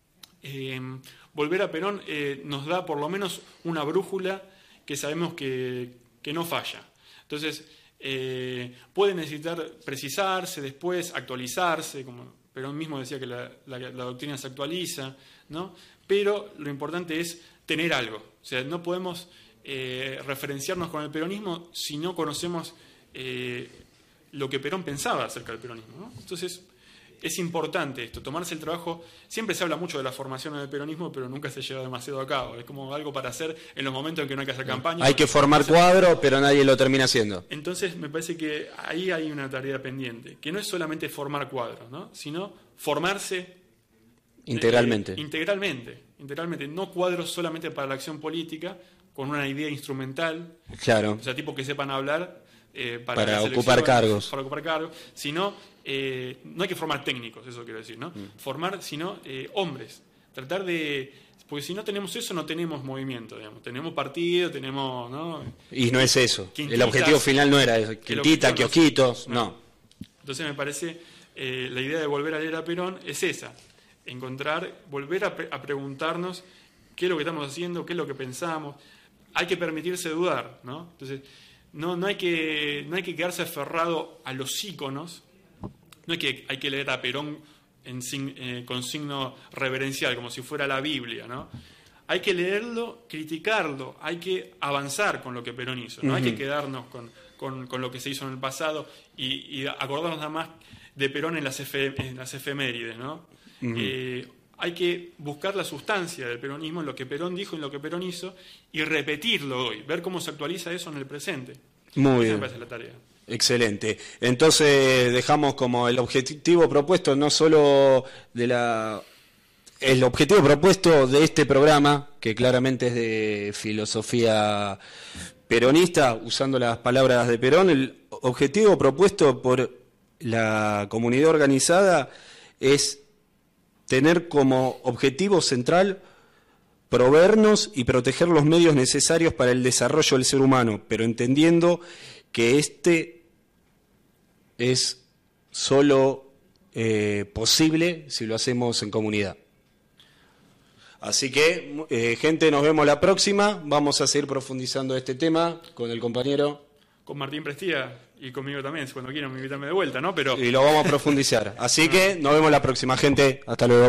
Volver a Perón nos da por lo menos una brújula que sabemos que no falla. Entonces, puede necesitar precisarse después, actualizarse, como Perón mismo decía que la doctrina se actualiza, ¿no? Pero lo importante es tener algo. O sea, no podemos referenciarnos con el peronismo si no conocemos lo que Perón pensaba acerca del peronismo, ¿no? Entonces, es importante esto, tomarse el trabajo. Siempre se habla mucho de la formación del peronismo, pero nunca se lleva demasiado a cabo. Es como algo para hacer en los momentos en que no hay que hacer campaña. Hay que formar cuadros, pero nadie lo termina haciendo. Entonces, me parece que ahí hay una tarea pendiente, que no es solamente formar cuadros, ¿no? Sino formarse integralmente. Integralmente. No cuadros solamente para la acción política, con una idea instrumental. Claro. O sea, tipos que sepan hablar. Para ocupar cargos. Sino, no hay que formar técnicos, eso quiero decir, ¿no? Formar, sino hombres. Tratar de... Porque si no tenemos eso, no tenemos movimiento, digamos. Tenemos partido, tenemos... ¿no? Y no es eso. Quintitas, el objetivo final no era eso. Quintita, kiosquitos, no. Entonces me parece, la idea de volver a leer a Perón es esa. Volver a preguntarnos qué es lo que estamos haciendo, qué es lo que pensamos. Hay que permitirse dudar, ¿no? Entonces... No hay que quedarse aferrado a los íconos. No es que hay que leer a Perón con signo reverencial, como si fuera la Biblia, ¿no? Hay que leerlo, criticarlo, hay que avanzar con lo que Perón hizo. No hay que quedarnos con lo que se hizo en el pasado y acordarnos nada más de Perón en las efemérides, ¿no? Hay que buscar la sustancia del peronismo en lo que Perón dijo, en lo que Perón hizo, y repetirlo hoy, ver cómo se actualiza eso en el presente. Muy Esa bien. me parece la tarea. Excelente. Entonces dejamos como el objetivo propuesto no solo el objetivo propuesto de este programa, que claramente es de filosofía peronista, usando las palabras de Perón, el objetivo propuesto por la comunidad organizada es tener como objetivo central proveernos y proteger los medios necesarios para el desarrollo del ser humano, pero entendiendo que este es solo posible si lo hacemos en comunidad. Así que, gente, nos vemos la próxima. Vamos a seguir profundizando este tema con el compañero... Con Martín Prestía y conmigo también, cuando quieran invitarme de vuelta, ¿no? Pero... Y lo vamos a profundizar. Así que nos vemos la próxima, gente. Hasta luego.